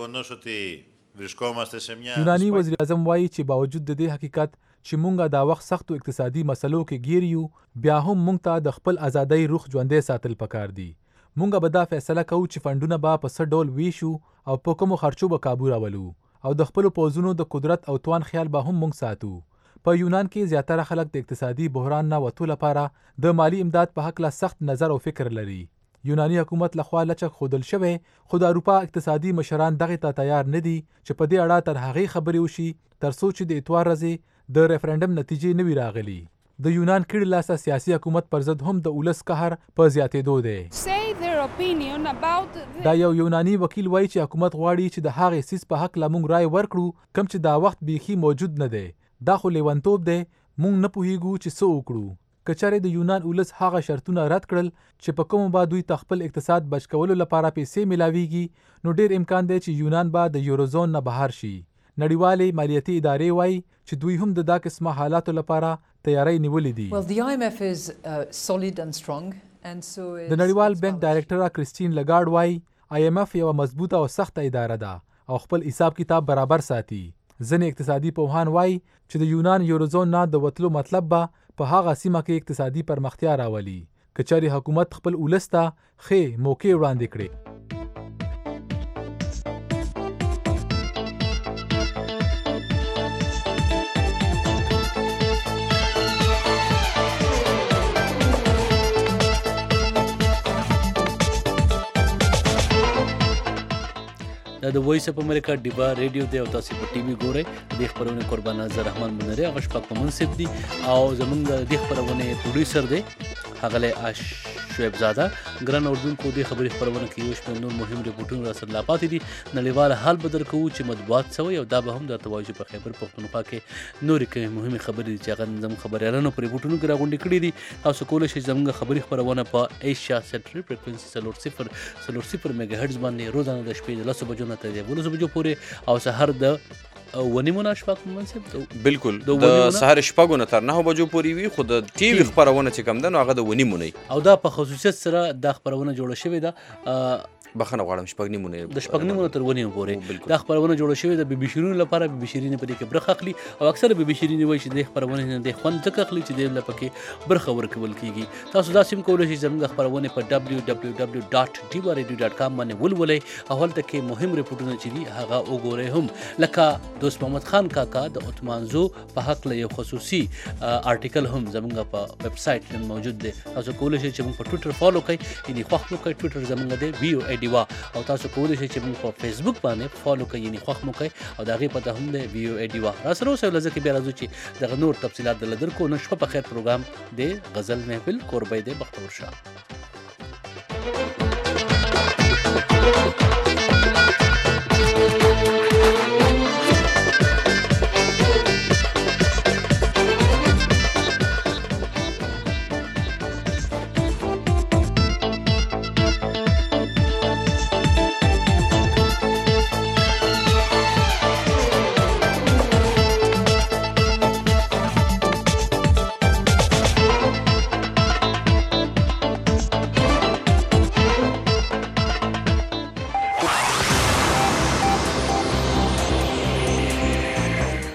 یوناني وزیر اعظم وایي چې باوجود د دې حقیقت چې مونږه دا وخت سختو اقتصادي مسلو کې ګیر یو، بیا هم مونږ ته د خپل ازادۍ روح ژوندی ساتل پکار دي. مونږ به دا فیصله کوو چې فنډونه به په څه ډول ویشو او په کومو خرچو به کابو راولو او د خپلو پوځونو د قدرت او توان خیال به هم مونږ ساتو. په یونان کې زیاتره خلک د اقتصادي بحران نه وتو لپاره د مالی امداد په هکله سخت نظر او فکر لري. یوناني حکومت لخوا لچک ښودل شوی خو د اروپا اقتصادي مشران دغې ته تیار نه دي چې په دې اړه تر هغې خبرې وشي تر څو چې د اتوار ورځې د ریفرنډم نتیجې نه وي راغلي. د یونان کړي لاسه سیاسي حکومت پر ضد هم د ولس قهر په زیاتېدو دی. دا یو یوناني وکیل وایي چې حکومت غواړي چې د هغې څیز په حق له موږ رای ورکړو کوم چې دا وخت بیخي موجود نه دی. دا خو لیونتوب دی، مونږ نه پوهیږو چې څه وکړو. که چېرې د یونان ولس هغه شرطونه رد کړل چې په کومو به دوی ته خپل اقتصاد بچ کولو لپاره پیسې میلاویږي، نو ډیر امکان دی چې یونان به د یوروزون نه بهر شي. نړیوالې مالیاتي ادارې وایي چې دوی هم د دا قسمه حالاتو لپاره تیاری نیولې دي. د نړیوال بانک ډایرکټره کریسټین لګارډ وایي IMF یوه مضبوطه او سخته اداره ده او خپل حساب کتاب برابر ساتي. ځینې اقتصادي پوهان وایي چې د یونان یوروزون نه د وتلو مطلب به په هغه سیمه کې اقتصادي پرمختیا راولي که چېرې حکومت خپل ولس ته ښې موقع وړاندې کړي. دا د وایس اف امریکا ډیوا ریډیو دی او تاسو په ټي وي ګورئ. د خبرونه قربان نظر رحمان منری هغه شپږ په منصب دي او زمونږ د خبرونه پروډوسر دی هغه شعیب زاده. ګران اردوونکو د خبرونه کې یو شمېر نور مهم ریپورټونه را سره لا پاتې دي. نړیوال حال به درکوو چې مطبوعات څه وایي او دا به هم درته وایو چې په خیبر پښتونخوا کې نورې کومې مهمې خبرې دي چې هغه زموږ خبریالانو په ریپورټونو کې راغونډې کړي دي. تاسو کولی شئ زموږ خبري خپرونه په ایشیا سنټرل فریکونسي 4.0 میگا هرتز باندې روزانه د شپې د 10 بجو نه تر 11 بجو پورې او سحر د ونیمونه شپږ منصب بالکل د سحر شپږو نه تر 9 بجو پورې وي، خو د ټي وي خبرونه چې کم ده نو هغه د ونیمونه او دا په خصوصیت سره دا خبرونه جوړه شوې ده. بخښنه غواړم شپږ نیمونه د شپږ نیمونه تر ونیمو پورې دا خبرونه جوړه شوې ده. بي شیرین لپاره بي شیرین په دې کې برخه اخلي او اکثر بي شیرین وایي چې د خبرونه نه د خوند ځکه اخلي چې د لپاره برخه ورکول کیږي. تاسو دا سیم کولای شئ زموږ خبرونه په www.diwaradio.com باندې ولولئ او هلته کې مهم ریپورټونه چې دي هغه وګورئ، هم لکه دوست محمد خان کاکا د عثمانزو په حق له یو خصوصي آرټیکل هم زموږ په ویب سایټ کې موجود دی. تاسو کولای شئ چې موږ په ټویټر فالو کړئ، یعنی خوښ مو کړئ ټویټر زموږ دی VOA ډیوا، او تاسو کولای شئ چې موږ په فیسبوک باندې فالو کړئ یعنی خوښ مو کړئ او د هغې پته هم دی VOA ډیوا. را سره اوسئ ولزه کې بیا راځو چې دغه نور تفصیلات درله درکو. نن شپه په خیر پروګرام د غزل محفل کوربی دی بختور شاه.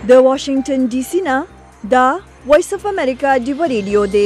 د واشنگټن ډي سي نه دا وایس اف امریکا ډیو ریډیو دی.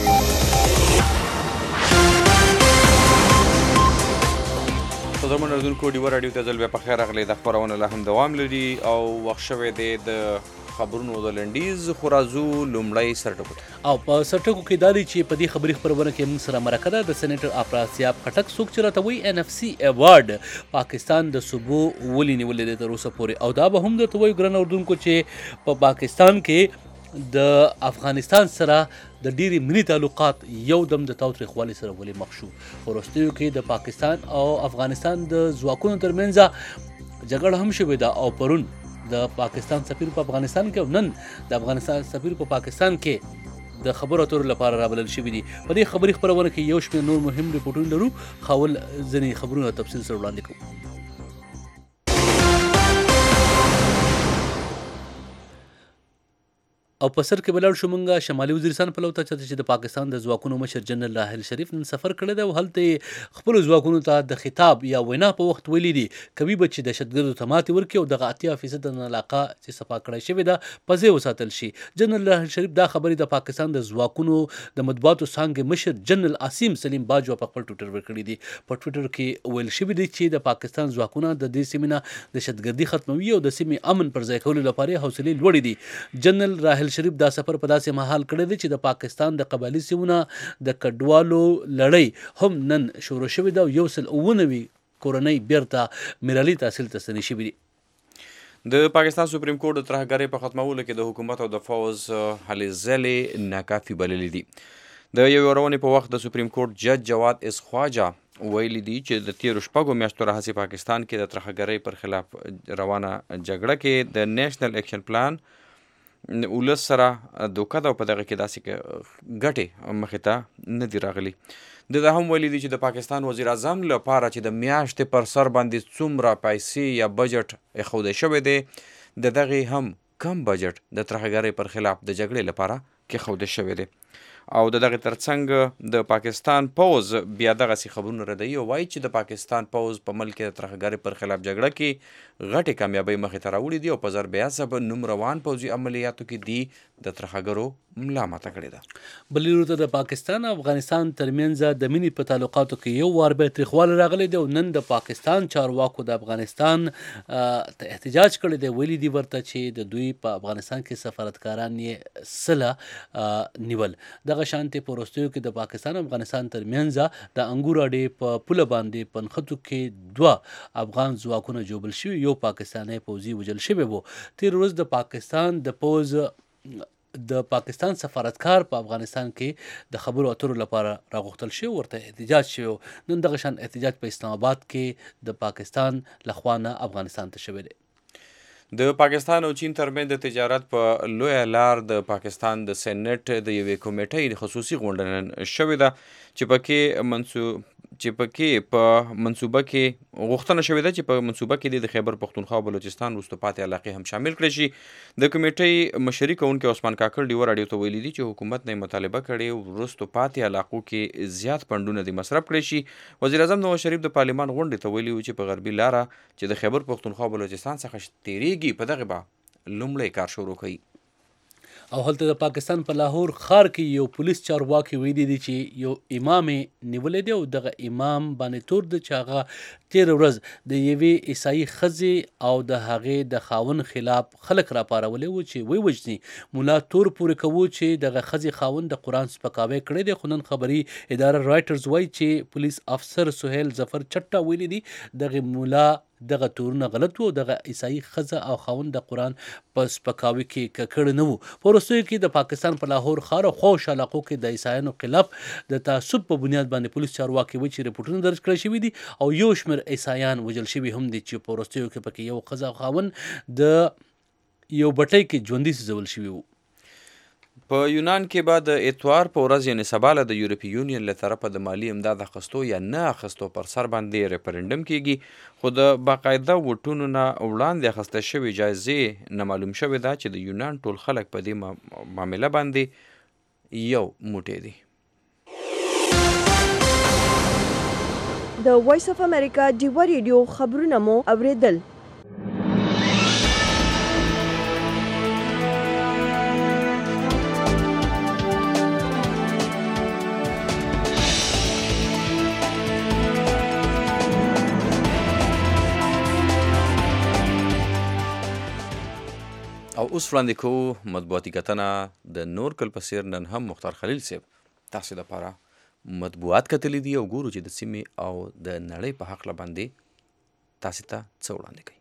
قدرمن اردوونکو ډیو راډیو ته ځل بیا په خیر راغلی. د خپرونه لا هم دوام لري او وخت شوی دی د خبرونو د لنډیز خو راځو لومړی سرټکو ته. او په سرټکو کې دا دی چې په دې خبري خپرونه کې موږ سره مرکه ده د سېنیټر افراسیاب خټک څوک چې راته وایي NFC ایوارډ پاکستان د صوبو ولې نیولی دی تر اوسه پورې. او دا به هم درته وایو ګران اردوونکو چې په پاکستان کې د افغانستان سره د ډېرې ملي تعلقات یو دم د تاوتریخوالي سره ولې مخ شو. په وروستیو کې د پاکستان او افغانستان د ځواکونو ترمنځ جګړه هم شوې ده او پرون د پاکستان سفیر په افغانستان کې او نن د افغانستان سفیر په پاکستان کې د خبرو اترو لپاره رابلل شوي دي. په دې خبري خپرونه کې یو شمېر نور مهم ریپورټونه لرو. خاول ځینې خبرونه تفصیل سره وړاندې کوو. او په سر کې بلاړ شو مونږه شمالي وزیرستان پلو ته چې د پاکستان د ځواکونو مشر جنرال راحل شریف نن سفر کړی دی او هلته خپلو ځواکونو ته د خطاب یا وینا په وخت ویلي دي کوي به چې دهشتګردو ته ماتې ورکړي او دغه 80% د علاقه چې صفا کړی شوې ده په ځای وساتل شي. جنرال راحل شریف دا خبرې د پاکستان د ځواکونو د مطبوعاتو څانګې مشر جنرال عاصم سلیم باجوا په خپل ټویټر ورکړي دي. په ټویټر کې ویل شوي دي چې د پاکستان ځواکونه د دې سیمې نه دهشتګردي ختموي او د سیمې امن پر ځای کولو لپاره حوصلې لوړې دي. جنرال راحل شریف دا سفر په داسې مهال کړی دی چې د پاکستان د قبایلي سیمونه د کډوالو لړۍ هم نن شروع شوې ده او 190 کورنۍ بیرته میرالي تحصیل ته ستنې شوي دي. د پاکستان سپریم کورټ د ترهګرۍ په ختمولو کې د حکومت او د فوز هلې ځلې ناکافي بللې دي. د یوې ورونې په وخت د سپریم کورټ جج جواد اس خواجه ویلي دي چې د تیرو شپږو میاشتو راهیسې پاکستان کې د ترهګرۍ پر خلاف روانه جګړه کې د نیشنل اکشن پلان ولس سره دوکه ده او په دغه کې داسې ګټې مخې ته نه دي راغلي. د هم ویلي دي چې د پاکستان وزیر اعظم لپاره چې د میاشتې پر سر باندې څومره پیسې یا بجټ ایښودی شوی دی د دغې هم کم بجټ د ترهګرۍ پر خلاف د جګړې لپاره کېښودی شوی دی. او د دغه ترڅنګ د پاکستان پوز بیا دغسې خبرونه ردوي او وایي چې د پاکستان پوز په ملک کې د ترهګرۍ پر خلاف جګړه کې غټې کامیابۍ مخې ته راوړي دي او په ضربیاسب نوم روان پوځي عملیاتو کې دي د ترهګرو ملا ماته کړې ده. بلې ورته د پاکستان او افغانستان ترمنځ د مینې په تعلقاتو کې یو وار بیا تریخوالی راغلی دی او نن د پاکستان چارواکو د افغانستان ته احتجاج کړی دی. ویلي دي ورته چې د دوی په افغانستان کې سفارتکاران یې سله نیول. دغه شانتې په وروستیو کې د پاکستان او افغانستان ترمنځ د انګور اډې په پوله باندې په نښتو کې 2 افغان ځواکونه جوبل شوي، یو پاکستانی پوځي وژل شوی و. تېر ورځ د پاکستان د پوځ د پاکستان سفارتکار په افغانستان کې د خبرو اترو لپاره راغوښتل شوی، ورته احتجاج شوی. نن دغه شان احتجاج په اسلام آباد کې د پاکستان لخوا نه افغانستان ته شوی دی. د پاکستان او چین ترمنځ د تجارت په لویه لار د پاکستان د سېنټ د یوې کمیټې خصوصي غونډه نن شوې ده چې پکې په منصوبه کې غوښتنه شوې ده چې په منصوبه کې د خیبر پختونخوا او بلوچستان وروسته پاتې علاقې هم شامل کړي شي. د کمیټې مشري کوونکی عثمان کاکړ ډیو راډیو ته ویلي دي چې حکومت نه مطالبه کړې وروسته پاتې علاقو کې زیات فنډونه د مصرف کړي شي. وزیر اعظم نواز شریف د پارلمان غونډې ته ویلي و چې په غربي لاره چې د خیبر پختونخوا او بلوچستان څخه تیریږي په دغه به لومړی کار شروع کوي. او هلته د پاکستان په لاهور ښار کې یو پولیس چارواکي ویلي دي چې یو امام یې نیولی دی او دغه امام باندې تور ده چې هغه تېره ورځ د یوې عیسایي ښځې او د هغې د خاوند خلاف خلک راپارولی و چې ویې مولا تور پورې کوو چې دغه ښځې خاوند د قرآن سپکاوی کړی دی. خو نن خبري اداره رایټرز وایي چې پولیس افسر سهیل ظفر چټه ویلي دي دغه مولا دغه تورونه غلط وو، دغه عیسایي ښځه او خاوند د قرآن په سپکاوي کې ککړ نه وو. په وروستیو کې د پاکستان په لاهور ښار او خواوش علاقو کې د عیسایانو خلاف د تعصب په بنیاد باندې پولیس چارواکي وایي چې رپورټونه درج کړی شوي دي او یو شمېر عیسایان وژل شوي هم دي چې په وروستیو کې پکې یو ښځه او خاوند د یو بټۍ کې ژوندي سوځول شوي وو. په یونان کې به د اتوار په ورځ یعنې سبا له د یورپي یونین له طرفه د مالي امداد اخیستو یا نه اخیستو پر سر باندې ریفرنډم کیږي، خو د باقاعده ووټونو نه وړاندې اخیسته شوې جایزې نه معلوم شوې ده چې د یونان ټول خلک په دې معامله باندې یو موټی دي. د وایس اف امریکا ډیو ریډیو خبرونه مو اوریدل. اوس وړاندې کوو مطبوعاتي کتنه د نور کل په څېر نن هم مختار خلیل صاحب تاسو لپاره مطبوعات کتلی دي او ګورو چې د سیمې او د نړۍ په هکله باندې تاسو ته څه وړاندې کوي.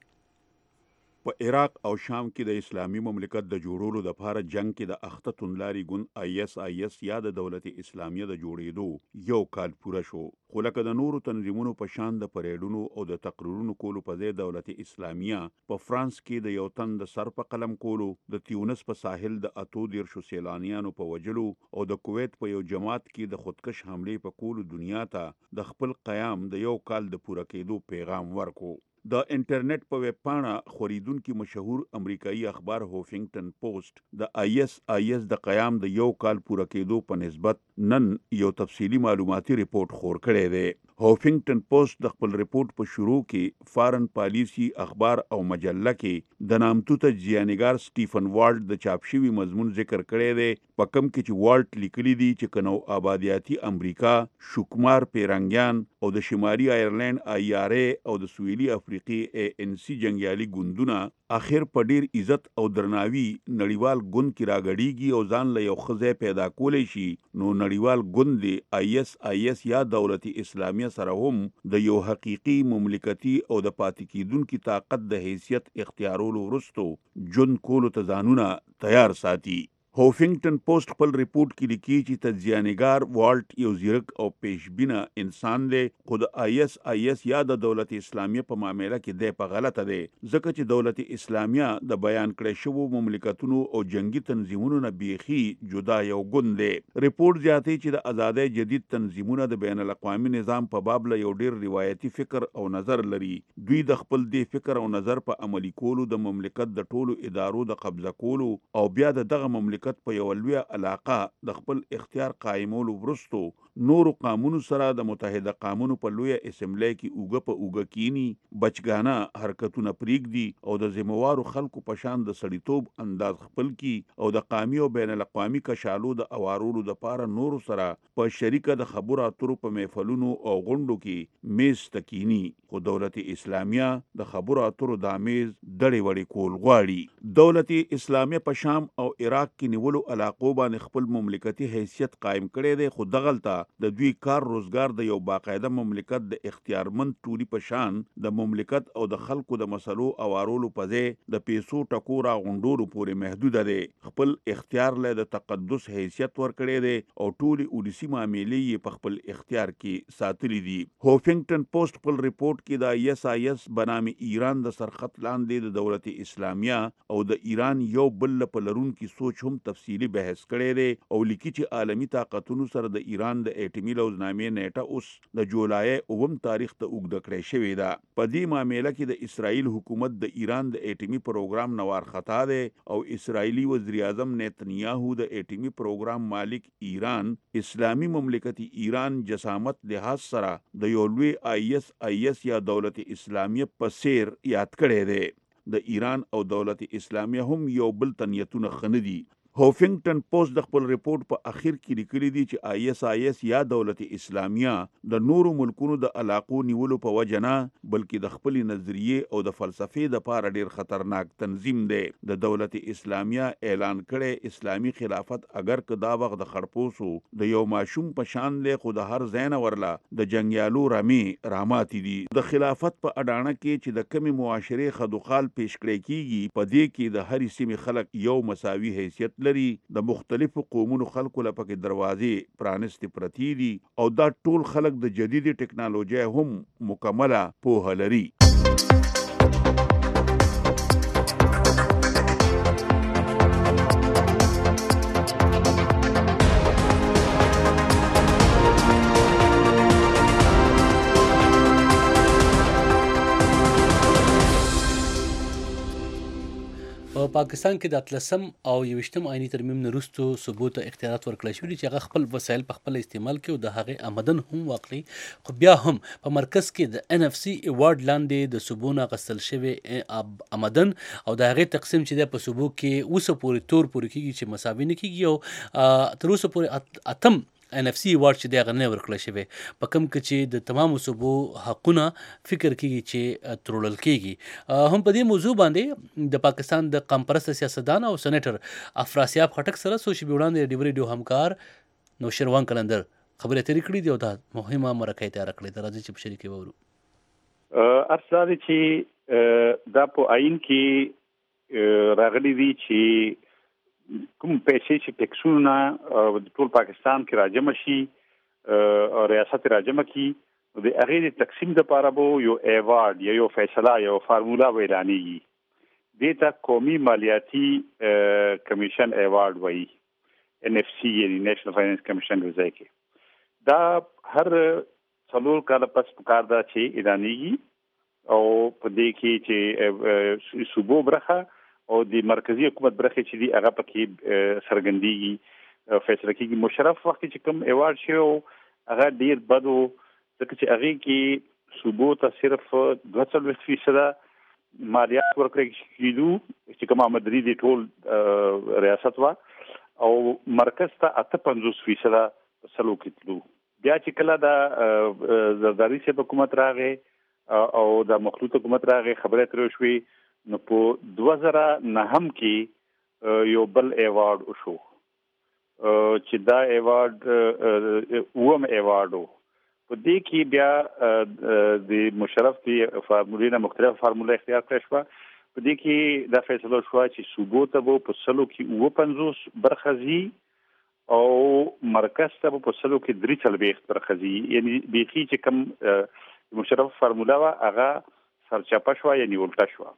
په عراق او شام کې د اسلامي مملکت د جوړولو دپاره جنگ کې د اخته توندلاري ګوند ISIS یا د دولت اسلامیه د جوړېدو یو کال پوره شو، خو لکه د نورو تنظیمونو په شان د پریډونو او د تقریرونو کولو په ځای دولت اسلامیه په فرانس کې د یو تن د سر په قلم کولو، د تیونس په ساحل د 38 سیلانیانو په وجلو او د کویت په یو جماعت کې د خودکش حملې په کولو دنیا ته د خپل قیام د یو کال د پوره کېدو پیغام ورکو. د انټرنیټ په ویب پاڼه خوریدونکي مشهور امریکایي اخبار هوفنګټن پوسټ د ISIS د قیام د یو کال پوره کېدو په نسبت نن یو تفصیلی معلوماتي ریپورت خور کړی دی. هوفنګټن پوسټ د خپل ریپورت په شروع کې فارن پالیسی اخبار او مجله کې د نامتو تجزیه‌نګار سټیفن والټ د چاپ شوي مضمون ذکر کړی دی، په کم کې چې والټ لیکلی دی چې که نو آبادیاتي امریکا، شوکمار پیرنګیان او د شمالي آیرلینډ IRA او د سویلي افریقې ANC جنګیالي ګوندونه اخر په ډیر عزت او درناوي نړیوال ګوند کې راګړیږي او ځان له یو ښه ځای پیدا کولی شي، نو نړیوال ګوند د ISIS یا دولت اسلامیه سره هم د یو حقیقي مملکتي او د پاتې کیدونکي طاقت د حیثیت اختیارولو وروستو ژوند کولو ته ځانونه تیار ساتي. هوفنګټن پوسټ خپل ریپورت کې لیکي چې تجزیه‌نګار والټ یو ځیرک او پیشبینه انسان دی، خو د ISIS یا د دولت اسلامیه په معامله کې دی په غلطه دی، ځکه چې دولت اسلامیه د بیان کړی شوو مملکتونو او جنگي تنظیمونو نه بیخي جدا یو ګوند دی. ریپورت زیاتوي چې د ازادۍ جدید تنظیمونه د بین الاقوامي نظام په باب له یو ډیر روایتي فکر او نظر لري. دوی د خپل دې فکر او نظر په عملي کولو د مملکت د ټولو ادارو د قبضه کولو او بیا د دغه مملکت په یو لویه علاقه د خپل اختیار قایمولو وروستو نورو قانونو سره د متحده قانونو په لویه اسمبلی کې اوږه په اوږه کینی، بچګانه حرکتونه پریږدي او د ذمهوارو خلکو په شان د سړیتوب انداز خپل کی او د قومي او بین الاقوامي کشالو د اوارولو دپاره نورو سره په شریکه د خبرو اترو په محفلونو او غونډو کې میز تکینی، خو دولت اسلامیه د خبرو اترو دا میز دړې وړې کول غواړي. دولت اسلامیه په شام او عراق کې نیولو علاقو باندې خپل مملکتي حیثیت قائم کړی دی، خو دغلته د دوی کار روزګار د یو باقاعده مملکت د اختیارمند ټولي په شان د مملکت او د خلکو د مسلو اوارولو په ځای د پیسو ټکو راغونډولو پورې محدوده دی. خپل اختیار له د تقدس حیثیت ورکړی دی او ټولې ولسي معاملې یې په خپل اختیار کې ساتلي دي. هوفنګټن پوسټ خپل ریپورت کې د ISIS بنامي ایران د سرخط لاندې د دولت اسلامیه او د ایران یو بل په لرونکي سوچ هم تفصیلی بحث کړی دی او لیکي چې عالمي طاقتونو سره د ایران د اټومي لوزنامې نیټه اوس د جولای 9 تاریخ ته اوږده کړی شوې ده. په دې معامله کې د اسرائیل حکومت د ایران د اټومي پروګرام نه وارخطا دی او اسرائیلي وزیر اعظم نیتنیاهو د اټومي پروګرام مالک ایران اسلامي مملکتي ایران جسامت لحاظ سره د یو لوی ISIS یا دولت اسلامیه په څیر یاد کړی دی. د ایران او دولت اسلامیه هم یو بل ته نیتونه ښه نه دي. هوفنګټن پوسټ د خپل ریپورت په اخر کې لیکلي دي چې ISIS یا دولت اسلامیه د نورو ملکونو د علاقو نیولو په وجه نه بلکې د خپل نظریې او د فلسفې د پاره ډیر خطرناک تنظیم دی. د دولت اسلامیه اعلان کړي اسلامی خلافت اگر که دا وخت د خړپوسو د یو ماشوم په شان دی، خو د هر ځای نه ورله د جنګیالو رمې راماتې دي. د خلافت په اډانه کې چې د کمی معاشرې خدوخال پیش کړی کیږي، په دې کې د هرې سیمې خلک یو مساوي حیثیت لري. د مختلفو قومونو خلکو لپاره دروازې پرانستې پرتی دي او دا ټول خلک د جديدي ټکنالوژي هم مکمله پوهه لري. په پاکستان کې د 13 او 21 آئینی ترمیم نه وروسته ثبوت اختیارات ورکړل شوي چې هغه خپل وسایل په خپل استعمال کوي او د هغې آمدن هم واخلي، خو بیا هم په مرکز کې د NFC ایوارډ لاندې د صوبونو اخیستل شوی آمدن او د هغې تقسیم چې دی په صوبو کې اوسه پورې تور پورې کېږي چې مساوي نه کېږي او تر اوسه پورې اتم NFC ایوارډ چې دی هغه نه ورکړل شوی په کوم کې چې د تمامو صوبو حقونه فکر کیږي چې ترولل کیږي. هم په دې موضوع باندې د پاکستان د قوم پرسته سیاستدان او سېنیټر افراسیاب خټک سره څو شېبې وړاندې د ډیوري همکار نوشیروان کلندر خبرې اترې کړې دي او دا مهمه مرکه تیار کړې ده. راځي چې په شریکې وورو. ارساده چې دا په آئین کې راغلي دي چې کوم پیسې چې ټیکسونه د ټول پاکستان کې راجمع شي او ریاست راجمع کی د هغې د تقسیم دپاره به یو ایوارډ یا یو فیصله یو فارمولا به اعلانېږي. دې ته قومي مالیاتي کمیشن ایوارډ وایي NFC یعنی نیشنل فاینانس کمیشن په ځای کې. دا هر 4 کاله پس پکار ده چې اعلانېږي او په دې کې چې صوبو برخه او د مرکزی حکومت برخه چې دی هغه پکې سرګندېږي فیصله کېږي. مشرف وخت چې کوم ایوارډ شي هغه ډیر بدو ځکه چې هغه کې صوبو ته صرف 42% مالیات ورکړل کېدو چې کوم مدري دی ټول ریاست وا او مرکز ته 58% سلو کېدو. بیا چې کله دا زرداری سے حکومت راغې او دا مخلوط حکومت راغې خبره ترې شوې نو په 2009 کې یو بل ایوارډ وشو چې دا ایوارډ ووم ایوارډ په دې کې بیا د مشرف دی فارمولې نه مختلف فارموله اختیار کړې شو. په دې کې دا فیصله شو چې صوبو ته په سلو کې 50 برخزي او مرکز ته په سلو کې 43 برخزي یعنی بيخي چې کوم مشرف فارموله وا هغه سرچپه شو یعنی ولټه شو.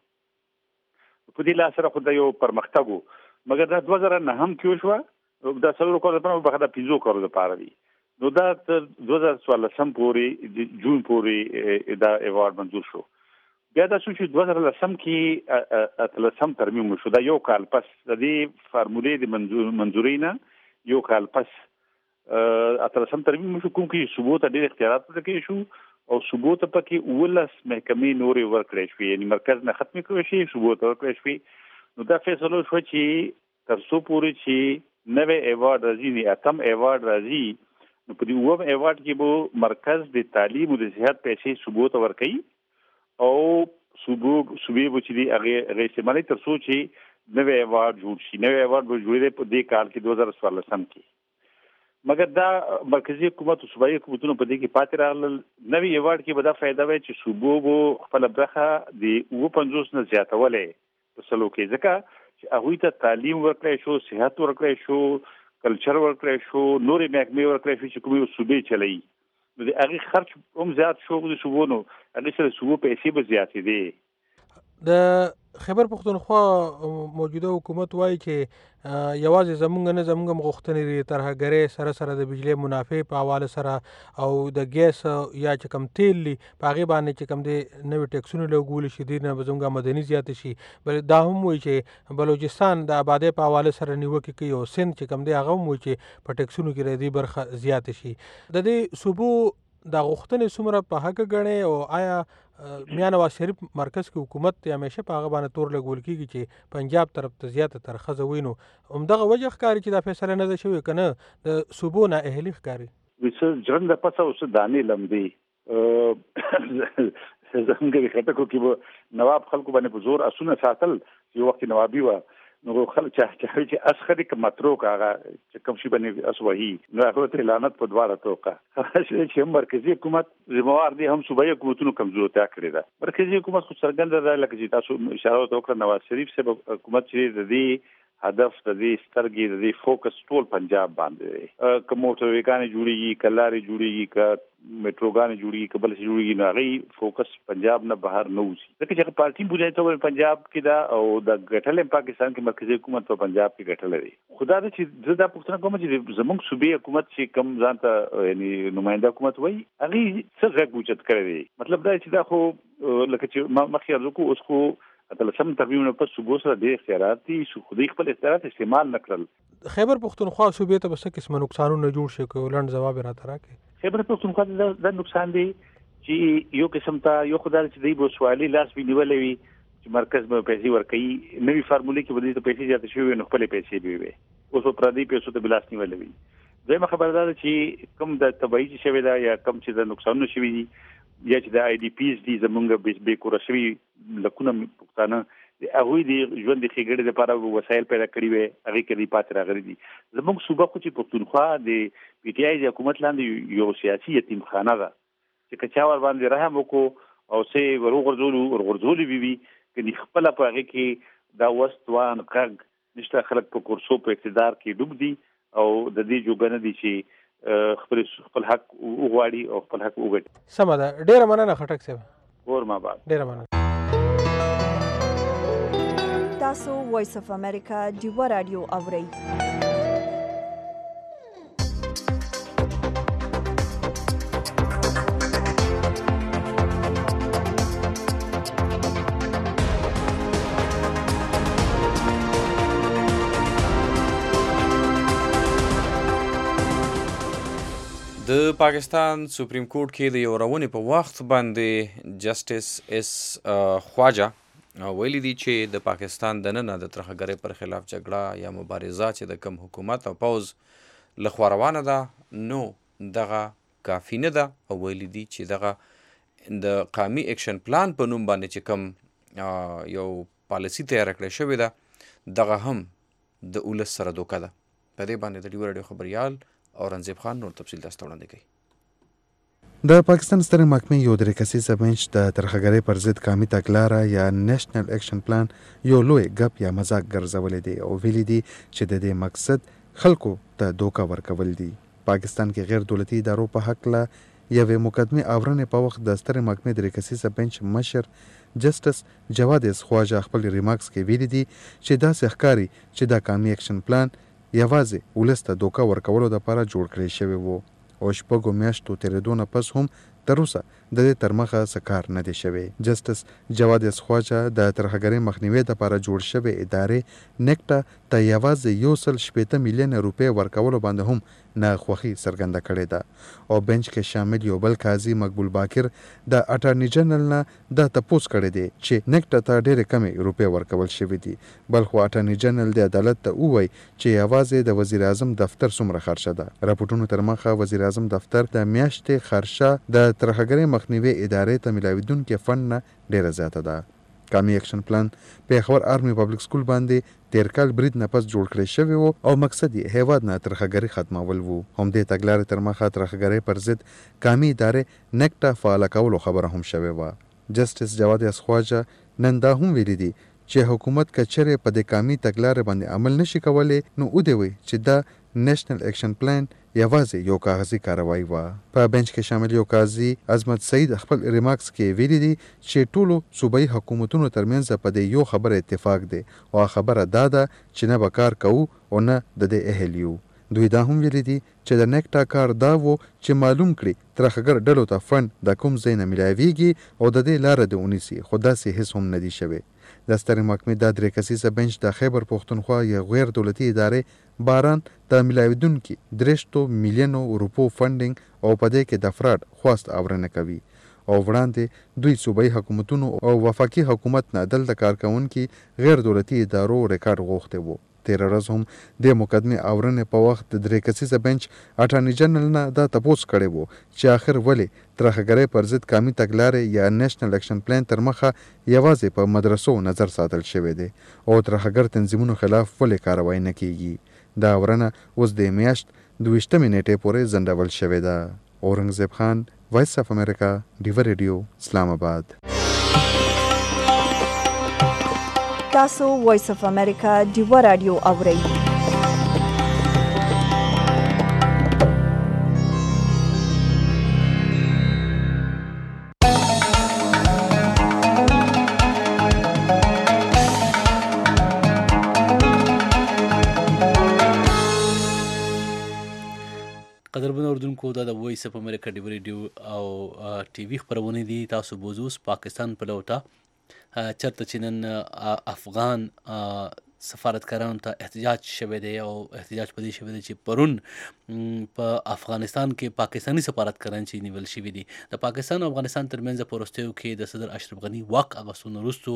په دې لاسره خو د یو پرمختګ مګر دا 2009 کې شو دا څلور کال په بخدا پیزو کارو د پاره دی. نو دا 2014 پورې جون پورې دا ایوارډ منظور شو. بیا دا چې 2010 کې اتلسم ترمیم شو دا یو کال پس د دې فارمولې د منظورینا یو کال پس اتلسم ترمیم شو کوم کې صوبو ته ډېر اختیارات ورکړي شو او صوبو ته پکې 19 محکمې نورې ورکړې شوې یعنی مرکز نه ختمې کړې شي صوبو ته ورکړې شوې. نو دا فیصله شو چې تر څو پورې چې نوې ایوارډ راځي نه اتم ایوارډ راځي نو په دې ووم ایوارډ کې به مرکز د تعلیم او د صحت پیسې صوبو ته ورکړي او صوبې به چې هغه استعمالي تر څو چې نوې ایوارډ جوړ شي. نوې ایوارډ به جوړېږي په دې کال کې 2014 کې. مګر دا مرکزی حکومت او صوبایي حکومتونو په دې کې پاتې راغلل. نوې ایوارډ کې به دا فایده وي چې صوبو به خپل برخه د 50 نه زیاتولې په سلو کې ځکه چې هغوی ته تعلیم ورکړی شو صحت ورکړی شو کلچر ورکړی شو نورې محکمې ورکړی شو چې کومې صوبې چلوي. نو د هغې خرچ هم زیات شو د صوبو نو هغې سره صوبو پیسې به زیاتې دي. د خیبر پښتونخوا موجوده حکومت وایي چې یوازې زمونږ غوښتنې لري ترهګرۍ سره سره د بجلی منافع په حواله سره او د ګیس یا چې کوم تیل دي په هغې باندې چې کوم دی نوې ټیکسونه لګول شي دې نه به زموږ آمدني زیاته شي. بل دا هم وایي چې بلوچستان د آبادۍ په حواله سره نیوکې کوي او سند چې کوم دی هغه هم وایي چې په ټیکسونو کې د دې برخه زیاته شي. د دې صوبو دا غوښتنې څومره په حق ګڼې او آیا میاں نواز شریف مرکز کې حکومت همیشه په هغه باندې تور لګول کېږي چې پنجاب طرف ته زیاته ترخه وي نو همدغه وجه ښکاري چې دا فیصله نه ده شوې که نه د صوبو نااهلي ښکاري. څه ژرنده پڅه او څه دانې لمدې زموږ خټکو کې به نواب خلکو باندې په زور اسونه ساتل یو وخت نوابي وه نو خلک چاهي چې اسخري که متروک هغه چې کوم شي باندې اسوهي نو هغه ته لعنت په دواړه توقه چې مرکزی حکومت ذمہوار دي هم صوبایي حکومتونو کمزورتیا کړې ده. مرکزی حکومت خو څرګنده ده لکه چې تاسو اشاره وکړه نواز شریف صاحب حکومت چې د دې هدف د دې سترګې د دې فوکس ټول پنجاب باندې دی. که موټرویګانې جوړېږي که لارې جوړېږي که میټروګانې جوړېږي که بل څه جوړېږي نو هغې فوکس پنجاب نه بهر نه وځي ځکه چې پارټي بودی ته پنجاب کې ده او د ګټلې پاکستان کې مرکزي حکومت په پنجاب کې ګټلی دی. خو دا ده چې زه دا پوښتنه کوم چې زموږ صوبې حکومت چې کوم ځان ته یعنې نماینده حکومت وایي هغې څه غږ اوچت کړی دی. مطلب دا چې دا خو لکه چې مخکې عرض وکړو اوس خو اتلسم ترمیم نه پس صوبو سره ډېر اختیارات دي خو دوی خپل اختیارات استعمال نه کړل. خیبر پښتونخوا صوبې ته به څه قسمه نقصانونه جوړ شي که لنډ ځواب یې راته راکړې. خیبر پښتونخوا ته دا نقصان دی چې یو قسم ته یو خو دا چې دوی به سوالي لاس وي نیولی وي چې مرکز به پیسې ورکوي نوي فارمولې کې به دوی ته پیسې زیاتې شوي وي نو خپلې پیسې به وي اوس به پردي پیسو ته به لاس نیولی وي. دویمه خبره دا ده چې کوم د تبعی چې شوی ده یا کوم چې د نقصانونه شوي دي یا چې د آی ډي پیز دي زمونږ بې کوره شوي لکونه پښتانه هغوی د ژوند د ښېګړې لپاره وسایل پیدا کړي وي هغې کې دوی پاتې راغلي دي زموږ صوبه خو چې پښتونخوا د پي ټي آی د حکومت لاندې یو سیاسي یتیمخانه ده چې که چا ورباندې رحم وکړو او څه ورغورځولي وي که خپله په هغې کې دا وست وان غږ نشته خلک په کورسو په اقتدار کې ډوب دي او د دې جوګه نه دي چې خپل حق وغواړي او خپل حق وګټي. سمه ده، ډېره مننه خټک صاحب. اور ما بعد ډېره مننه. تاسو وایس اف امریکا ډیوه رادیو اورئ. د پاکستان سپریم کورټ کې د یو روونې په وخت باندې جسټس اس خواجه ویلي دي چې د پاکستان دننه د ترهګرۍ پر خلاف جګړه یا مبارزه چې د کم حکومت او پوز لخوا روانه ده نو دغه کافي نه ده او ویلي دي چې دغه د قومي اکشن پلان په نوم باندې چې کم یو پالیسي تیاره کړې شوې ده دغه هم د ولس سره دوکه ده. په دې باندې د ډیوه راډیو خبریال اورنګزیب خان نور تفصیل تاسو ته وړاندې کوي. د پاکستان سترې محکمې یو درې کسیزه بنچ د ترهګرۍ پر ضد قومي تګلاره یا نیشنل اکشن پلان یو لوی ګپ یا مذاق ګرځولی دی او ویلي دي چې د دې مقصد خلکو ته دوکه ورکول دي. پاکستان کې غیر دولتي ادارو په هکله یوې مقدمې اورنې په وخت د سترې محکمې درې کسیزه بنچ مشر جسټس جواد اس خواجه خپل ریمارکس کې ویلي دي چې داسې ښکاري چې دا قومي اکشن پلان یوازې ولس ته دوکه ورکولو دپاره جوړ کړی شوی و او شپږو میاشتو تېرېدو نه پس هم تر اوسه د دې تر مخه څه کار نه دی شوی. جسټس جواد اس خواجه د ترهګرۍ مخنیوي دپاره جوړ شوې ادارې نیکټه ته یوازې 160 میلیونه روپۍ ورکولو باندې هم ناخوښي څرګنده کړې ده او بنچ کې شامل یو بل قاضي مقبول باکر د اټارني جنرال نه دا تپوس کړی دی چې نیکټه ته ډېرې کمې روپۍ ورکول شوې دي بلخو اټارني جنرال د عدالت ته ووایي چې یوازې د وزیر اعظم دفتر څومره خرچه ده. راپورټونو تر مخه وزیر اعظم دفتر د میاشتې خرچه د ترهګرۍ مخنیوي ادارې ته ملاویدونکې فنډ نه ډېره زیاته ده. قومي اکشن پلان پیښور آرمي پبلک سکول باندې تیر کال برید نه پس جوړ کړی شوی و او مقصد یې هیواد نه ترهګرۍ ختمول و. همدې تګلارې تر مخه ترهګرۍ پر ضد قومي ادارې نیکټه فعاله کولو خبره هم شوې وه. جسټس جواد اس خواجه نن دا هم ویلي دي چې حکومت که چیرې په دې قومي تګلارې باندې عمل نشي کولی نو ودې وي چې دا نیشنل اکشن پلان یوازې یو کاغذي کاروایی وه. په بنچ کې شامل یو قاضي عظمت سعید خپل ریمارکس کې ویلي دي چې ټولو صوبایي حکومتونو ترمنځ په دې یو خبره اتفاق دی او خبره دا ده چې نه به کار کوو او نه د دې اهل یو. دوی دا هم ویلي دي چې د نیکټا کار دا و چې معلوم کړي ترهګر ډلو ته فنډ د کوم ځای نه میلاویږي او د دې لاره دې ونیسي خو داسې هېڅ هم نه دي شوی. د سترې محکمې دا درې کسیزه بنچ د خیبر پښتونخوا یا غیر دولتي ادارې باران د میلاویدونکي 300 میلیونو روپو فنډینګ او په دې کې د فراډ خواست اورنه کوي او وړاندې دوی صوبایي حکومتونو او وفاقي حکومت نه دلته کارکوونکي غیر دولتي ادارو ریکارډ غوښتی و. تېره ورځ هم د مقدمې اورنې په وخت د درې کسیزه بنچ اټارني جنرال نه دا تپوس کړی و چې آخر ولې ترهګرۍ پر ضد قومي تګلارې یا نیشنل اکشن پلان تر مخه یوازې په مدرسو نظر ساتل شوی دی او ترهګر تنظیمونو خلاف ولې کاروایی نه کیږي. دا اورنه اوس د میاشت 22 نیټې پورې ځنډول شوې ده. اورنګزیب خان، وایس اف امریکا، ډیوه ریډیو، اسلام آباد. تاسو وایس اف امریکا ډیوه رادیو اورئ. قدرمن اوردونکو دا د وایس اف امریکا ډیوه ریډیو او ټي وي خپرونې دي. تاسو بوزوس پاکستان په لوټه چرته چې نن افغان سفارتکارانو ته احتجاج شوی دی او احتجاج په دې شوی دی چې پرون په افغانستان کې پاکستاني سفارتکاران چې نیول شوي دي د پاکستان او افغانستان ترمنځ په وروستیو کې د صدر اشرف غني واک اخیستو وروستو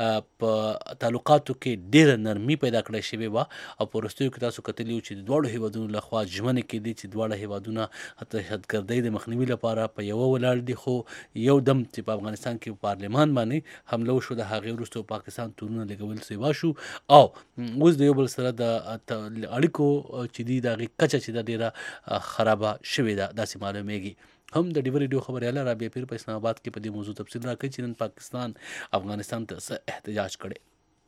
په تعلقاتو کې ډېره نرمي پیدا کړې شوې وه او په وروستیو کې تاسو کتلي وو چې د دواړو هیوادونو لخوا ژمنې کېدې چې دواړه هیوادونه دهشتګردۍ د مخنیوي لپاره په یوه ولاړ دي، خو یو دم چې په افغانستان کې پارلمان باندې حمله وشو د هغې وروسته پاکستان تورونه لګول سیوا شو او اوس د یو بل سره د اړیکو چې دي د هغې کچه چې ده ډېره خرابه شوې ده داسې معلومیږي. هم د ډیور ریډیو خبریاله رابعه پیر په اسلام آباد کې په دې موضوع تفصیل راکوي چې نن پاکستان افغانستان ته څه احتجاج کړی.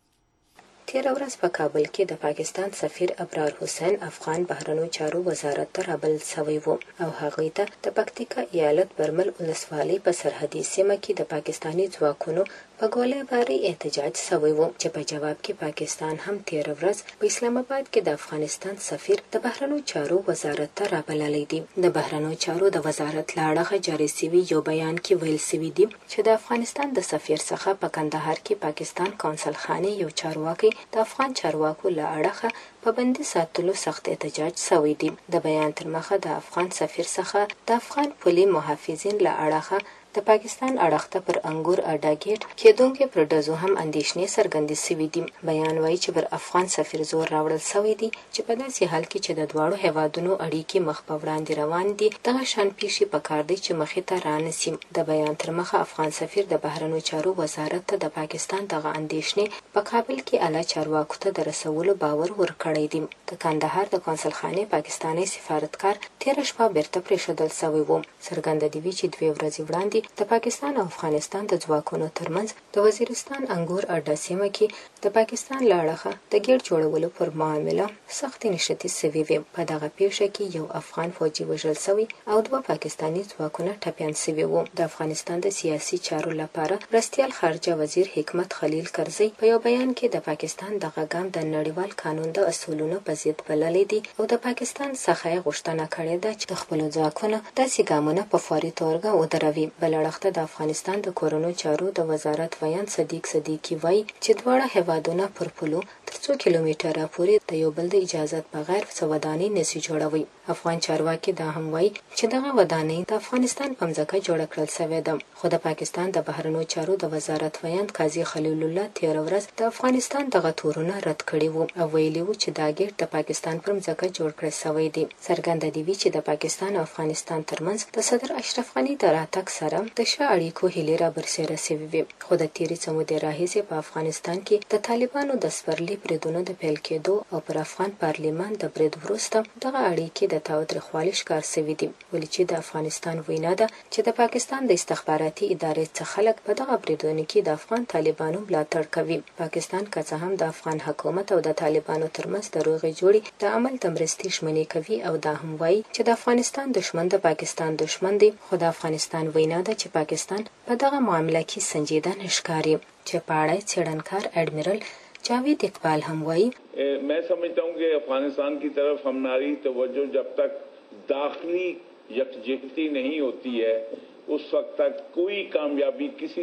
تیره ورځ په کابل کې د پاکستان سفیر ابرار حسین افغان بهرنیو چارو وزارت ته رابلل سوی و او هغوی ته د پکتیکا ایالت برمل ولسوالۍ په سرحدي سیمه کې د پاکستاني ځواکونو په ګولیباري احتجاج سوی و چې په جواب کې پاکستان هم تیره ورځ په اسلام آباد کې د افغانستان سفیر د بهرنیو چارو وزارت ته رابللی دی. د بهرنیو چارو د وزارت له اړخه جاري سوي یو بیان کې ویل سوي دي چې د افغانستان د سفیر څخه په کندهار کې پاکستان قونسل خانې یو چارواکي د افغان چارواکو له اړخه په بندي ساتلو سخت احتجاج سوی دی. د بیان تر مخه د افغان سفیر څخه د افغان پولي محافظین له اړخه د پاکستان اړخ ته پر انګور اډاګیټ کېدونکې پر ډزو هم اندېښنې څرګندې سوي دي. بیان وایي چې پر افغان سفیر زور راوړل سوی دی چې په داسې حال کې چې د دواړو هیوادونو اړیکې مخ په وړاندې روان دي دغه شان پیښې پکار دی چې مخې ته رانسي. د بیان تر مخه افغان سفیر د بهرنیو چارو وزارت ته د پاکستان دغه اندېښنې په کابل کې اعلی چارواکو ته د رسولو باور ورکړی دی. د کندهار د قونسل خانې پاکستاني سفارتکار تیره شپه بیرته پرېښودل سوی و. څرګنده دي چې 2 ورځې وړاندې د پاکستان او افغانستان د ځواکونو ترمنځ د وزیرستان انګور اډه سیمه کې د پاکستان له اړخه د ګېټ جوړولو پر معامله سختې نښتې سوي وې. په دغه پیښه کې یو افغان فوجي وژل سوی او 2 پاکستاني ځواکونه ټپیان سوي وو. د افغانستان د سیاسي چارو لپاره مرستیال خارجه وزیر حکمت خلیل کرزی په یو بیان کې د پاکستان دغه ګام د نړیوال قانون د اصولونو په ضد بللی دی او د پاکستان څخه یې غوښتنه کړې ده چې د خپلو ځواکونو داسې ګامونه په فوري توګه ودروي. بل اړخ ته د افغانستان د کورونو چارو د وزارت ویان صدیق صدیقي وایي چې دواړه هیوادونه پر پولو تر 2 کیلومتره پورې د یو بل د اجازت بغیر څه ودانۍ نشي جوړوي. افغان چارواکي دا هم وایي چې دغه ودانۍ د افغانستان په ځمکه جوړه کړل سوې ده. خو د پاکستان د بهرنیو چارو د وزارت ویان قاضي خلیل الله تیره ورځ د افغانستان دغه تورونه رد کړي وو او ویلي وو چې دا ګېټ د پاکستان پر ځمکه جوړ کړی سوی دی. څرګنده دي چې د پاکستان او افغانستان ترمنځ د صدر اشرف غني د راتګ سره د ښه اړیکو هیلې رابرسېره سوي وې. خو د تېرې څه مودې راهیسې په افغانستان کې د طالبانو د سپرلي بریدونو د پیل کېدو او پر افغان پارلمان د برید وروسته دغه اړیکې د تاوتریخوالي ښکار سوي دي. ولې چې د افغانستان وینا ده چې د پاکستان د استخباراتي ادارې څخه خلک په دغه بریدونو کې د افغان طالبانو ملاتړ کوي. پاکستان که څه هم د افغان حکومت او د طالبانو ترمنځ د روغې جوړې د عمل د مرستې ژمنې کوي او دا هم وایي چې د افغانستان دښمن د پاکستان دښمن دی. خو د افغانستان وینا ده چې پاکستان په دغه معامله کې سنجیده نه ښکاري. چې په اړه څېړنکار एडमिरल जावेद इकबाल हम वही मैं समझता हूँ कि अफगानिस्तान की तरफ हमारी तवज्जो जब तक दाखिली यकजहती नहीं होती है उस वक्त तक कोई कामयाबी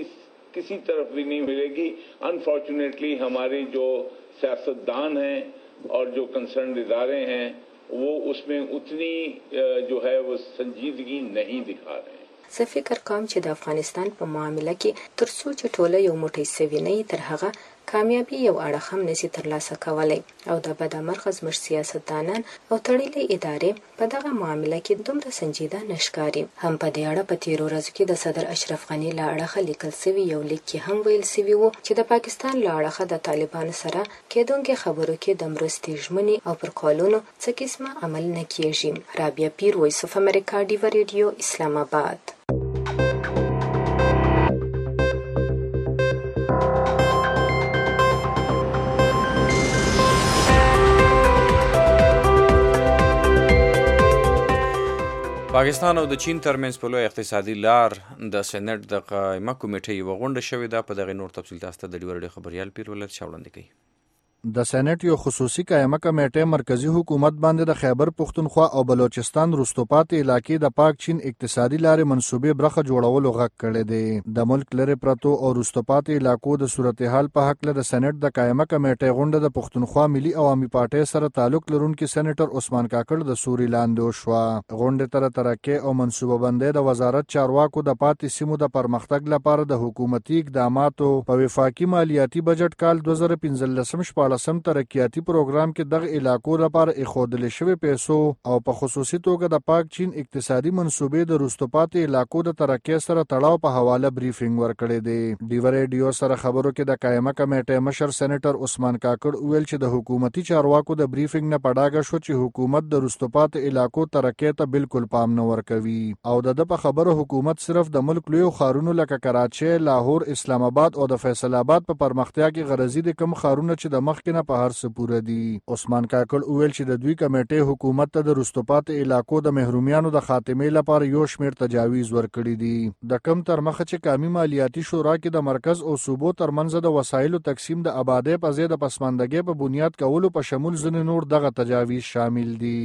किसी तरफ भी नहीं मिलेगी. अनफॉर्चुनेटली हमारे जो सियासतदान हैं और जो कंसर्न इदारे हैं वो उसमें उतनी जो है वो संजीदगी नहीं दिखा रहे हैं. زه فکر کوم چې د افغانستان په معامله کې تر څو چې ټوله یو موټی سوي نه تر هغه کامیابي یو اړخ هم نشي ترلاسه کولی او د بدمرغه زموږ سیاستدانان او تړلې ادارې په دغه معامله کې دومره سنجیده نه ښکاري. هم په دې اړه په تېرو ورځو کې د صدر اشرف غني له اړخه لیکل سوي یو لیک کې هم ویل سوي وو چې د پاکستان له اړخه د طالبانو سره کېدونکې خبرو کې د مرستې ژمنې او پر قولونو څه قسمه عمل نه کیږي. رابعه پیر، وایس اف امریکا، ډیور ریډیو، اسلام آباد. پاکستان او د چین ترمنځ په لوی اقتصادي لار د سېنټ د قایمه کمیټې یوه غونډه شوې ده. په دغې نور تفصیل تاسو ته د ډیور ریډیو خبریال پیر ولایت شاه وړاندې کوي. د سېنات یو خصوصي قائمه کمیټه مرکزی حکومت باندې د خیبر پختونخوا او بلوچستان وروسته پاتې علاقې د پاک چین اقتصادي لارې منصوبې برخه جوړولو غږ کړی دی. د ملک لرې پرتو او وروسته پاتې علاقو د صورتحال په هکله د سېنات د قائمه کمیټې غونډه د پښتونخوا ملي عوامي پارټۍ سره تعلق لرونکي سېنیټر عثمان کاکړ د سوري لاندې وشوه. غونډې ته ترقې او منصوبه بندۍ د وزارت چارواکو د پاتې سیمو د پرمختګ لپاره د حکومتي اقداماتو په وفاقي مالیاتي بجټ کال 2015-14 ترقیاتي پروګرام کې دغه علاقو لپاره ایښودل شوي پیسو او په خصوصي توګه د پاک چین اقتصادي منصوبې د وروسته پاتې علاقو د ترقۍ سره تړاو په حواله بریفینګ ورکړی دی. ډیو ریډیو سره خبرو کې د قائمه کمیټې مشر سېنیټر عثمان کاکړ وویل چې د حکومتي چارواکو د بریفینګ نه په ډاګه شو چې حکومت د وروسته پاتې علاقو ترقۍ ته بالکل پام نه ورکوي او د په خبرو حکومت صرف د ملک لویو ښارونو لکه کراچۍ، لاهور، اسلام آباد او د فیصل آباد په پرمختیا کې غرضي د کم ښارونه چې د مخکې نه په هر څه پوره دي. عثمان کاکړ وویل چې د دوی کمیټې حکومت ته د وروسته پاتې علاقو د محرومیانو د خاتمې لپاره یو شمېر تجاویز ورکړي دي. د کم تر مخه چې قومي مالیاتي شورا کې د مرکز او صوبو ترمنځ د وسایلو تقسیم د آبادۍ په ځای د پسماندګۍ په بنیاد کولو په شمول ځینې نور دغه تجاویز شامل دي.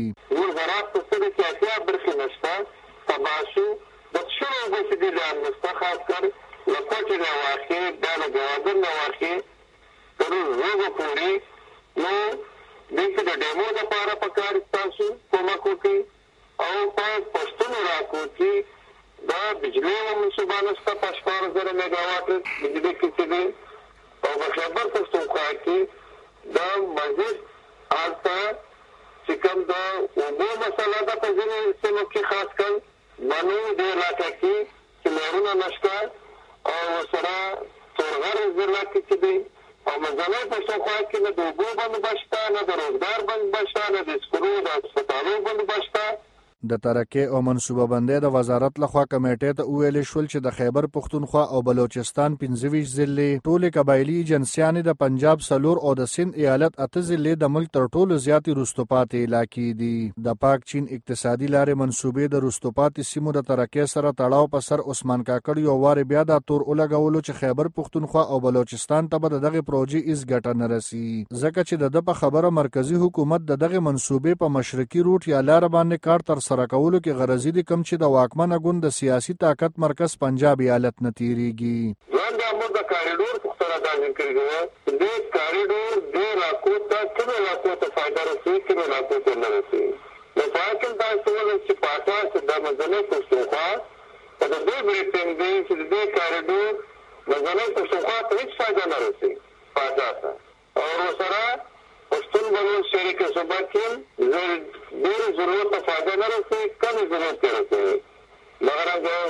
تباشو د شنو بسیدي لانسته خاص کر لکوټي نه واقع د لګوادر نه واقع تر روغ پوری نو دغه د ډیمو د لپاره پکار تاسو کومه کوي او په پښتون راکو چې دا بجلی منصوبانه ست 5000 میگاواټ بجلی کې او په خبر پښتونخوا کې دا مزید حالت چې کوم دا وګو مسله ده په ځینې سیمو کې خاص کر منو د علاقه کې چې لرونه نشته او سره تورغر ضلع کې چې دی او مزله پښتونخوا کې نه د وګو بندوبست شته، نه د روزګار بندوبست شته، نه د سکرو د هسپتالو بندوبست شته. د ترقۍ او منصوبه بندۍ د وزارت لخوا کمیټې ته وویل شول چې د خیبر پښتونخوا او بلوچستان 15 ضلعې ټولې قبایلي ایجنسیانې د پنجاب 4 او د سند ایالت 8 ضلعې د ملک تر ټولو زیاتې وروسته پاتې علاقې دي. د پاک چین اقتصادي لارې منصوبې د وروسته پاتې سیمو د ترقۍ سره تړاو په سر عثمان کاکړ یو وار بیا دا تور ولګولو چې خیبر پښتونخوا او بلوچستان ته به د دغه پروژې هیڅ ګټه نه رسي ځکه چې د په خبره مرکزی حکومت د دغه منصوبې په مشرقي روټ یا لار باندې کار تر سره کولو کې غرضی دي کم چې د واکمنه ګوند د سیاسي طاقت مرکز پنجاب ایالت نه تیریږي. ځان د امر د کاریډور پختره دا ذکر کوي د کاریډور د راکو ته څه راکو ته فائدہ رسوي چې راکو ته نه رسوي. نو پاکستان تاسو ولې چې پاتا چې د مزله پښتونخوا په دې بریټن دی چې د کاریډور مزله پښتونخوا ته هیڅ فائدہ نه رسوي پاتا او سره پښتون بلوچ شریک صوبه کې ډېر ضرورت فائدہ نه رسوي کم ضرورت رسوي مګر هغه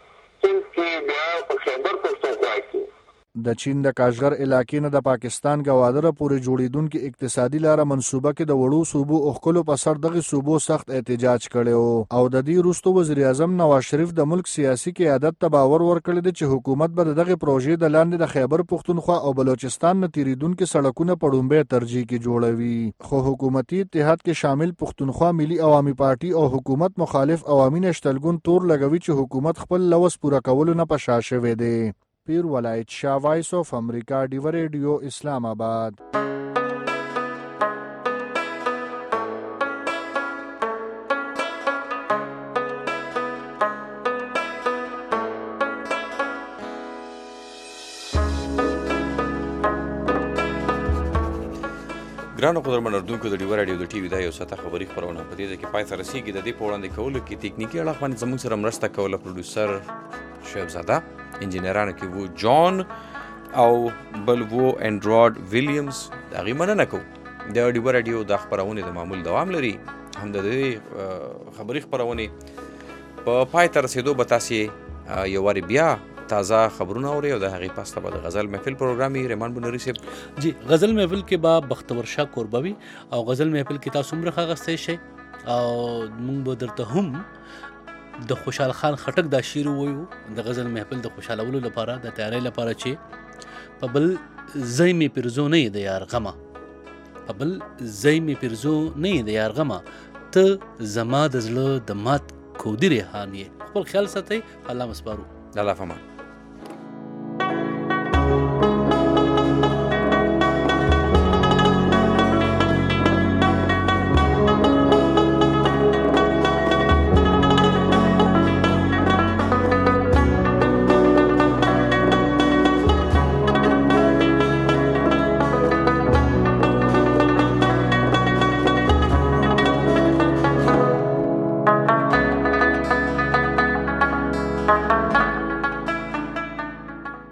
چې بیا په خیبر پښتونخوا کې د چین د کاشغر علاقې نه د پاکستان ګوادره پورې جوړیدونکو اقتصادي لاره منصوبه کې د وړو صوبو اوخکلو په سر دغه صوبو سخت احتجاج کړي او د دې وروسته وزیر اعظم نواز شریف د ملک سیاسي قیادت ته باور ورکړی دی چې حکومت به دغه پروژې د لاندې د خیبر پښتونخوا او بلوچستان نه تیریدونکو سړکونه په لومړي ترجیح کې جوړوي خو حکومتي اتحاد کې شامل پښتونخوا ملي عوامي پارټي او حکومت مخالف عوامي نشتلګون تور لګوي چې حکومت خپل لوس پوره کولو نه په شا شوی دی. پیر ولایت شاه، وایس آف امریکا، ډیو ریډیو، اسلام آباد. ګرانو قدرمن اردوونکو د ډیو راډیو د ټي وي دا یو ساعته خبري خپرونه په دې ځای کې پای ته رسیږي. د دې په وړاندې کولو کې تکنیکي اړخ باندې زموږ سره مرسته کوله پروډوسر شعیب زاده، انجینرانو کې وو جان او بل وو انډراډ ویلیامز. د هغې مننه کوو. د ډیو راډیو د خپرونې د معمول دوام لري. هم د دې خبري خپرونې په پای ته رسېدو به تاسې یو وارې بیا تازه خبرونه اوري او د هغې پس ته به د غزل محفل پروګرام وي. رحمان بنوري صاحب جی غزل محفل کې به بختور شاه کوربه وي او غزل محفل کې تاسو هم راغلی شئ او موږ به درته هم د خوشحال خان خټک دا شعر ووایو د غزل محفل د خوشحالولو لپاره د تیاری لپاره چې په بل ځای مې پرزو نه یې د یار غمه په بل ځای مې پرزو نه یې د یار غمه ته زما د زړه د مات کودي ریحان یې. خپل خیال ساتئ. الله مسپارو. الله فمان.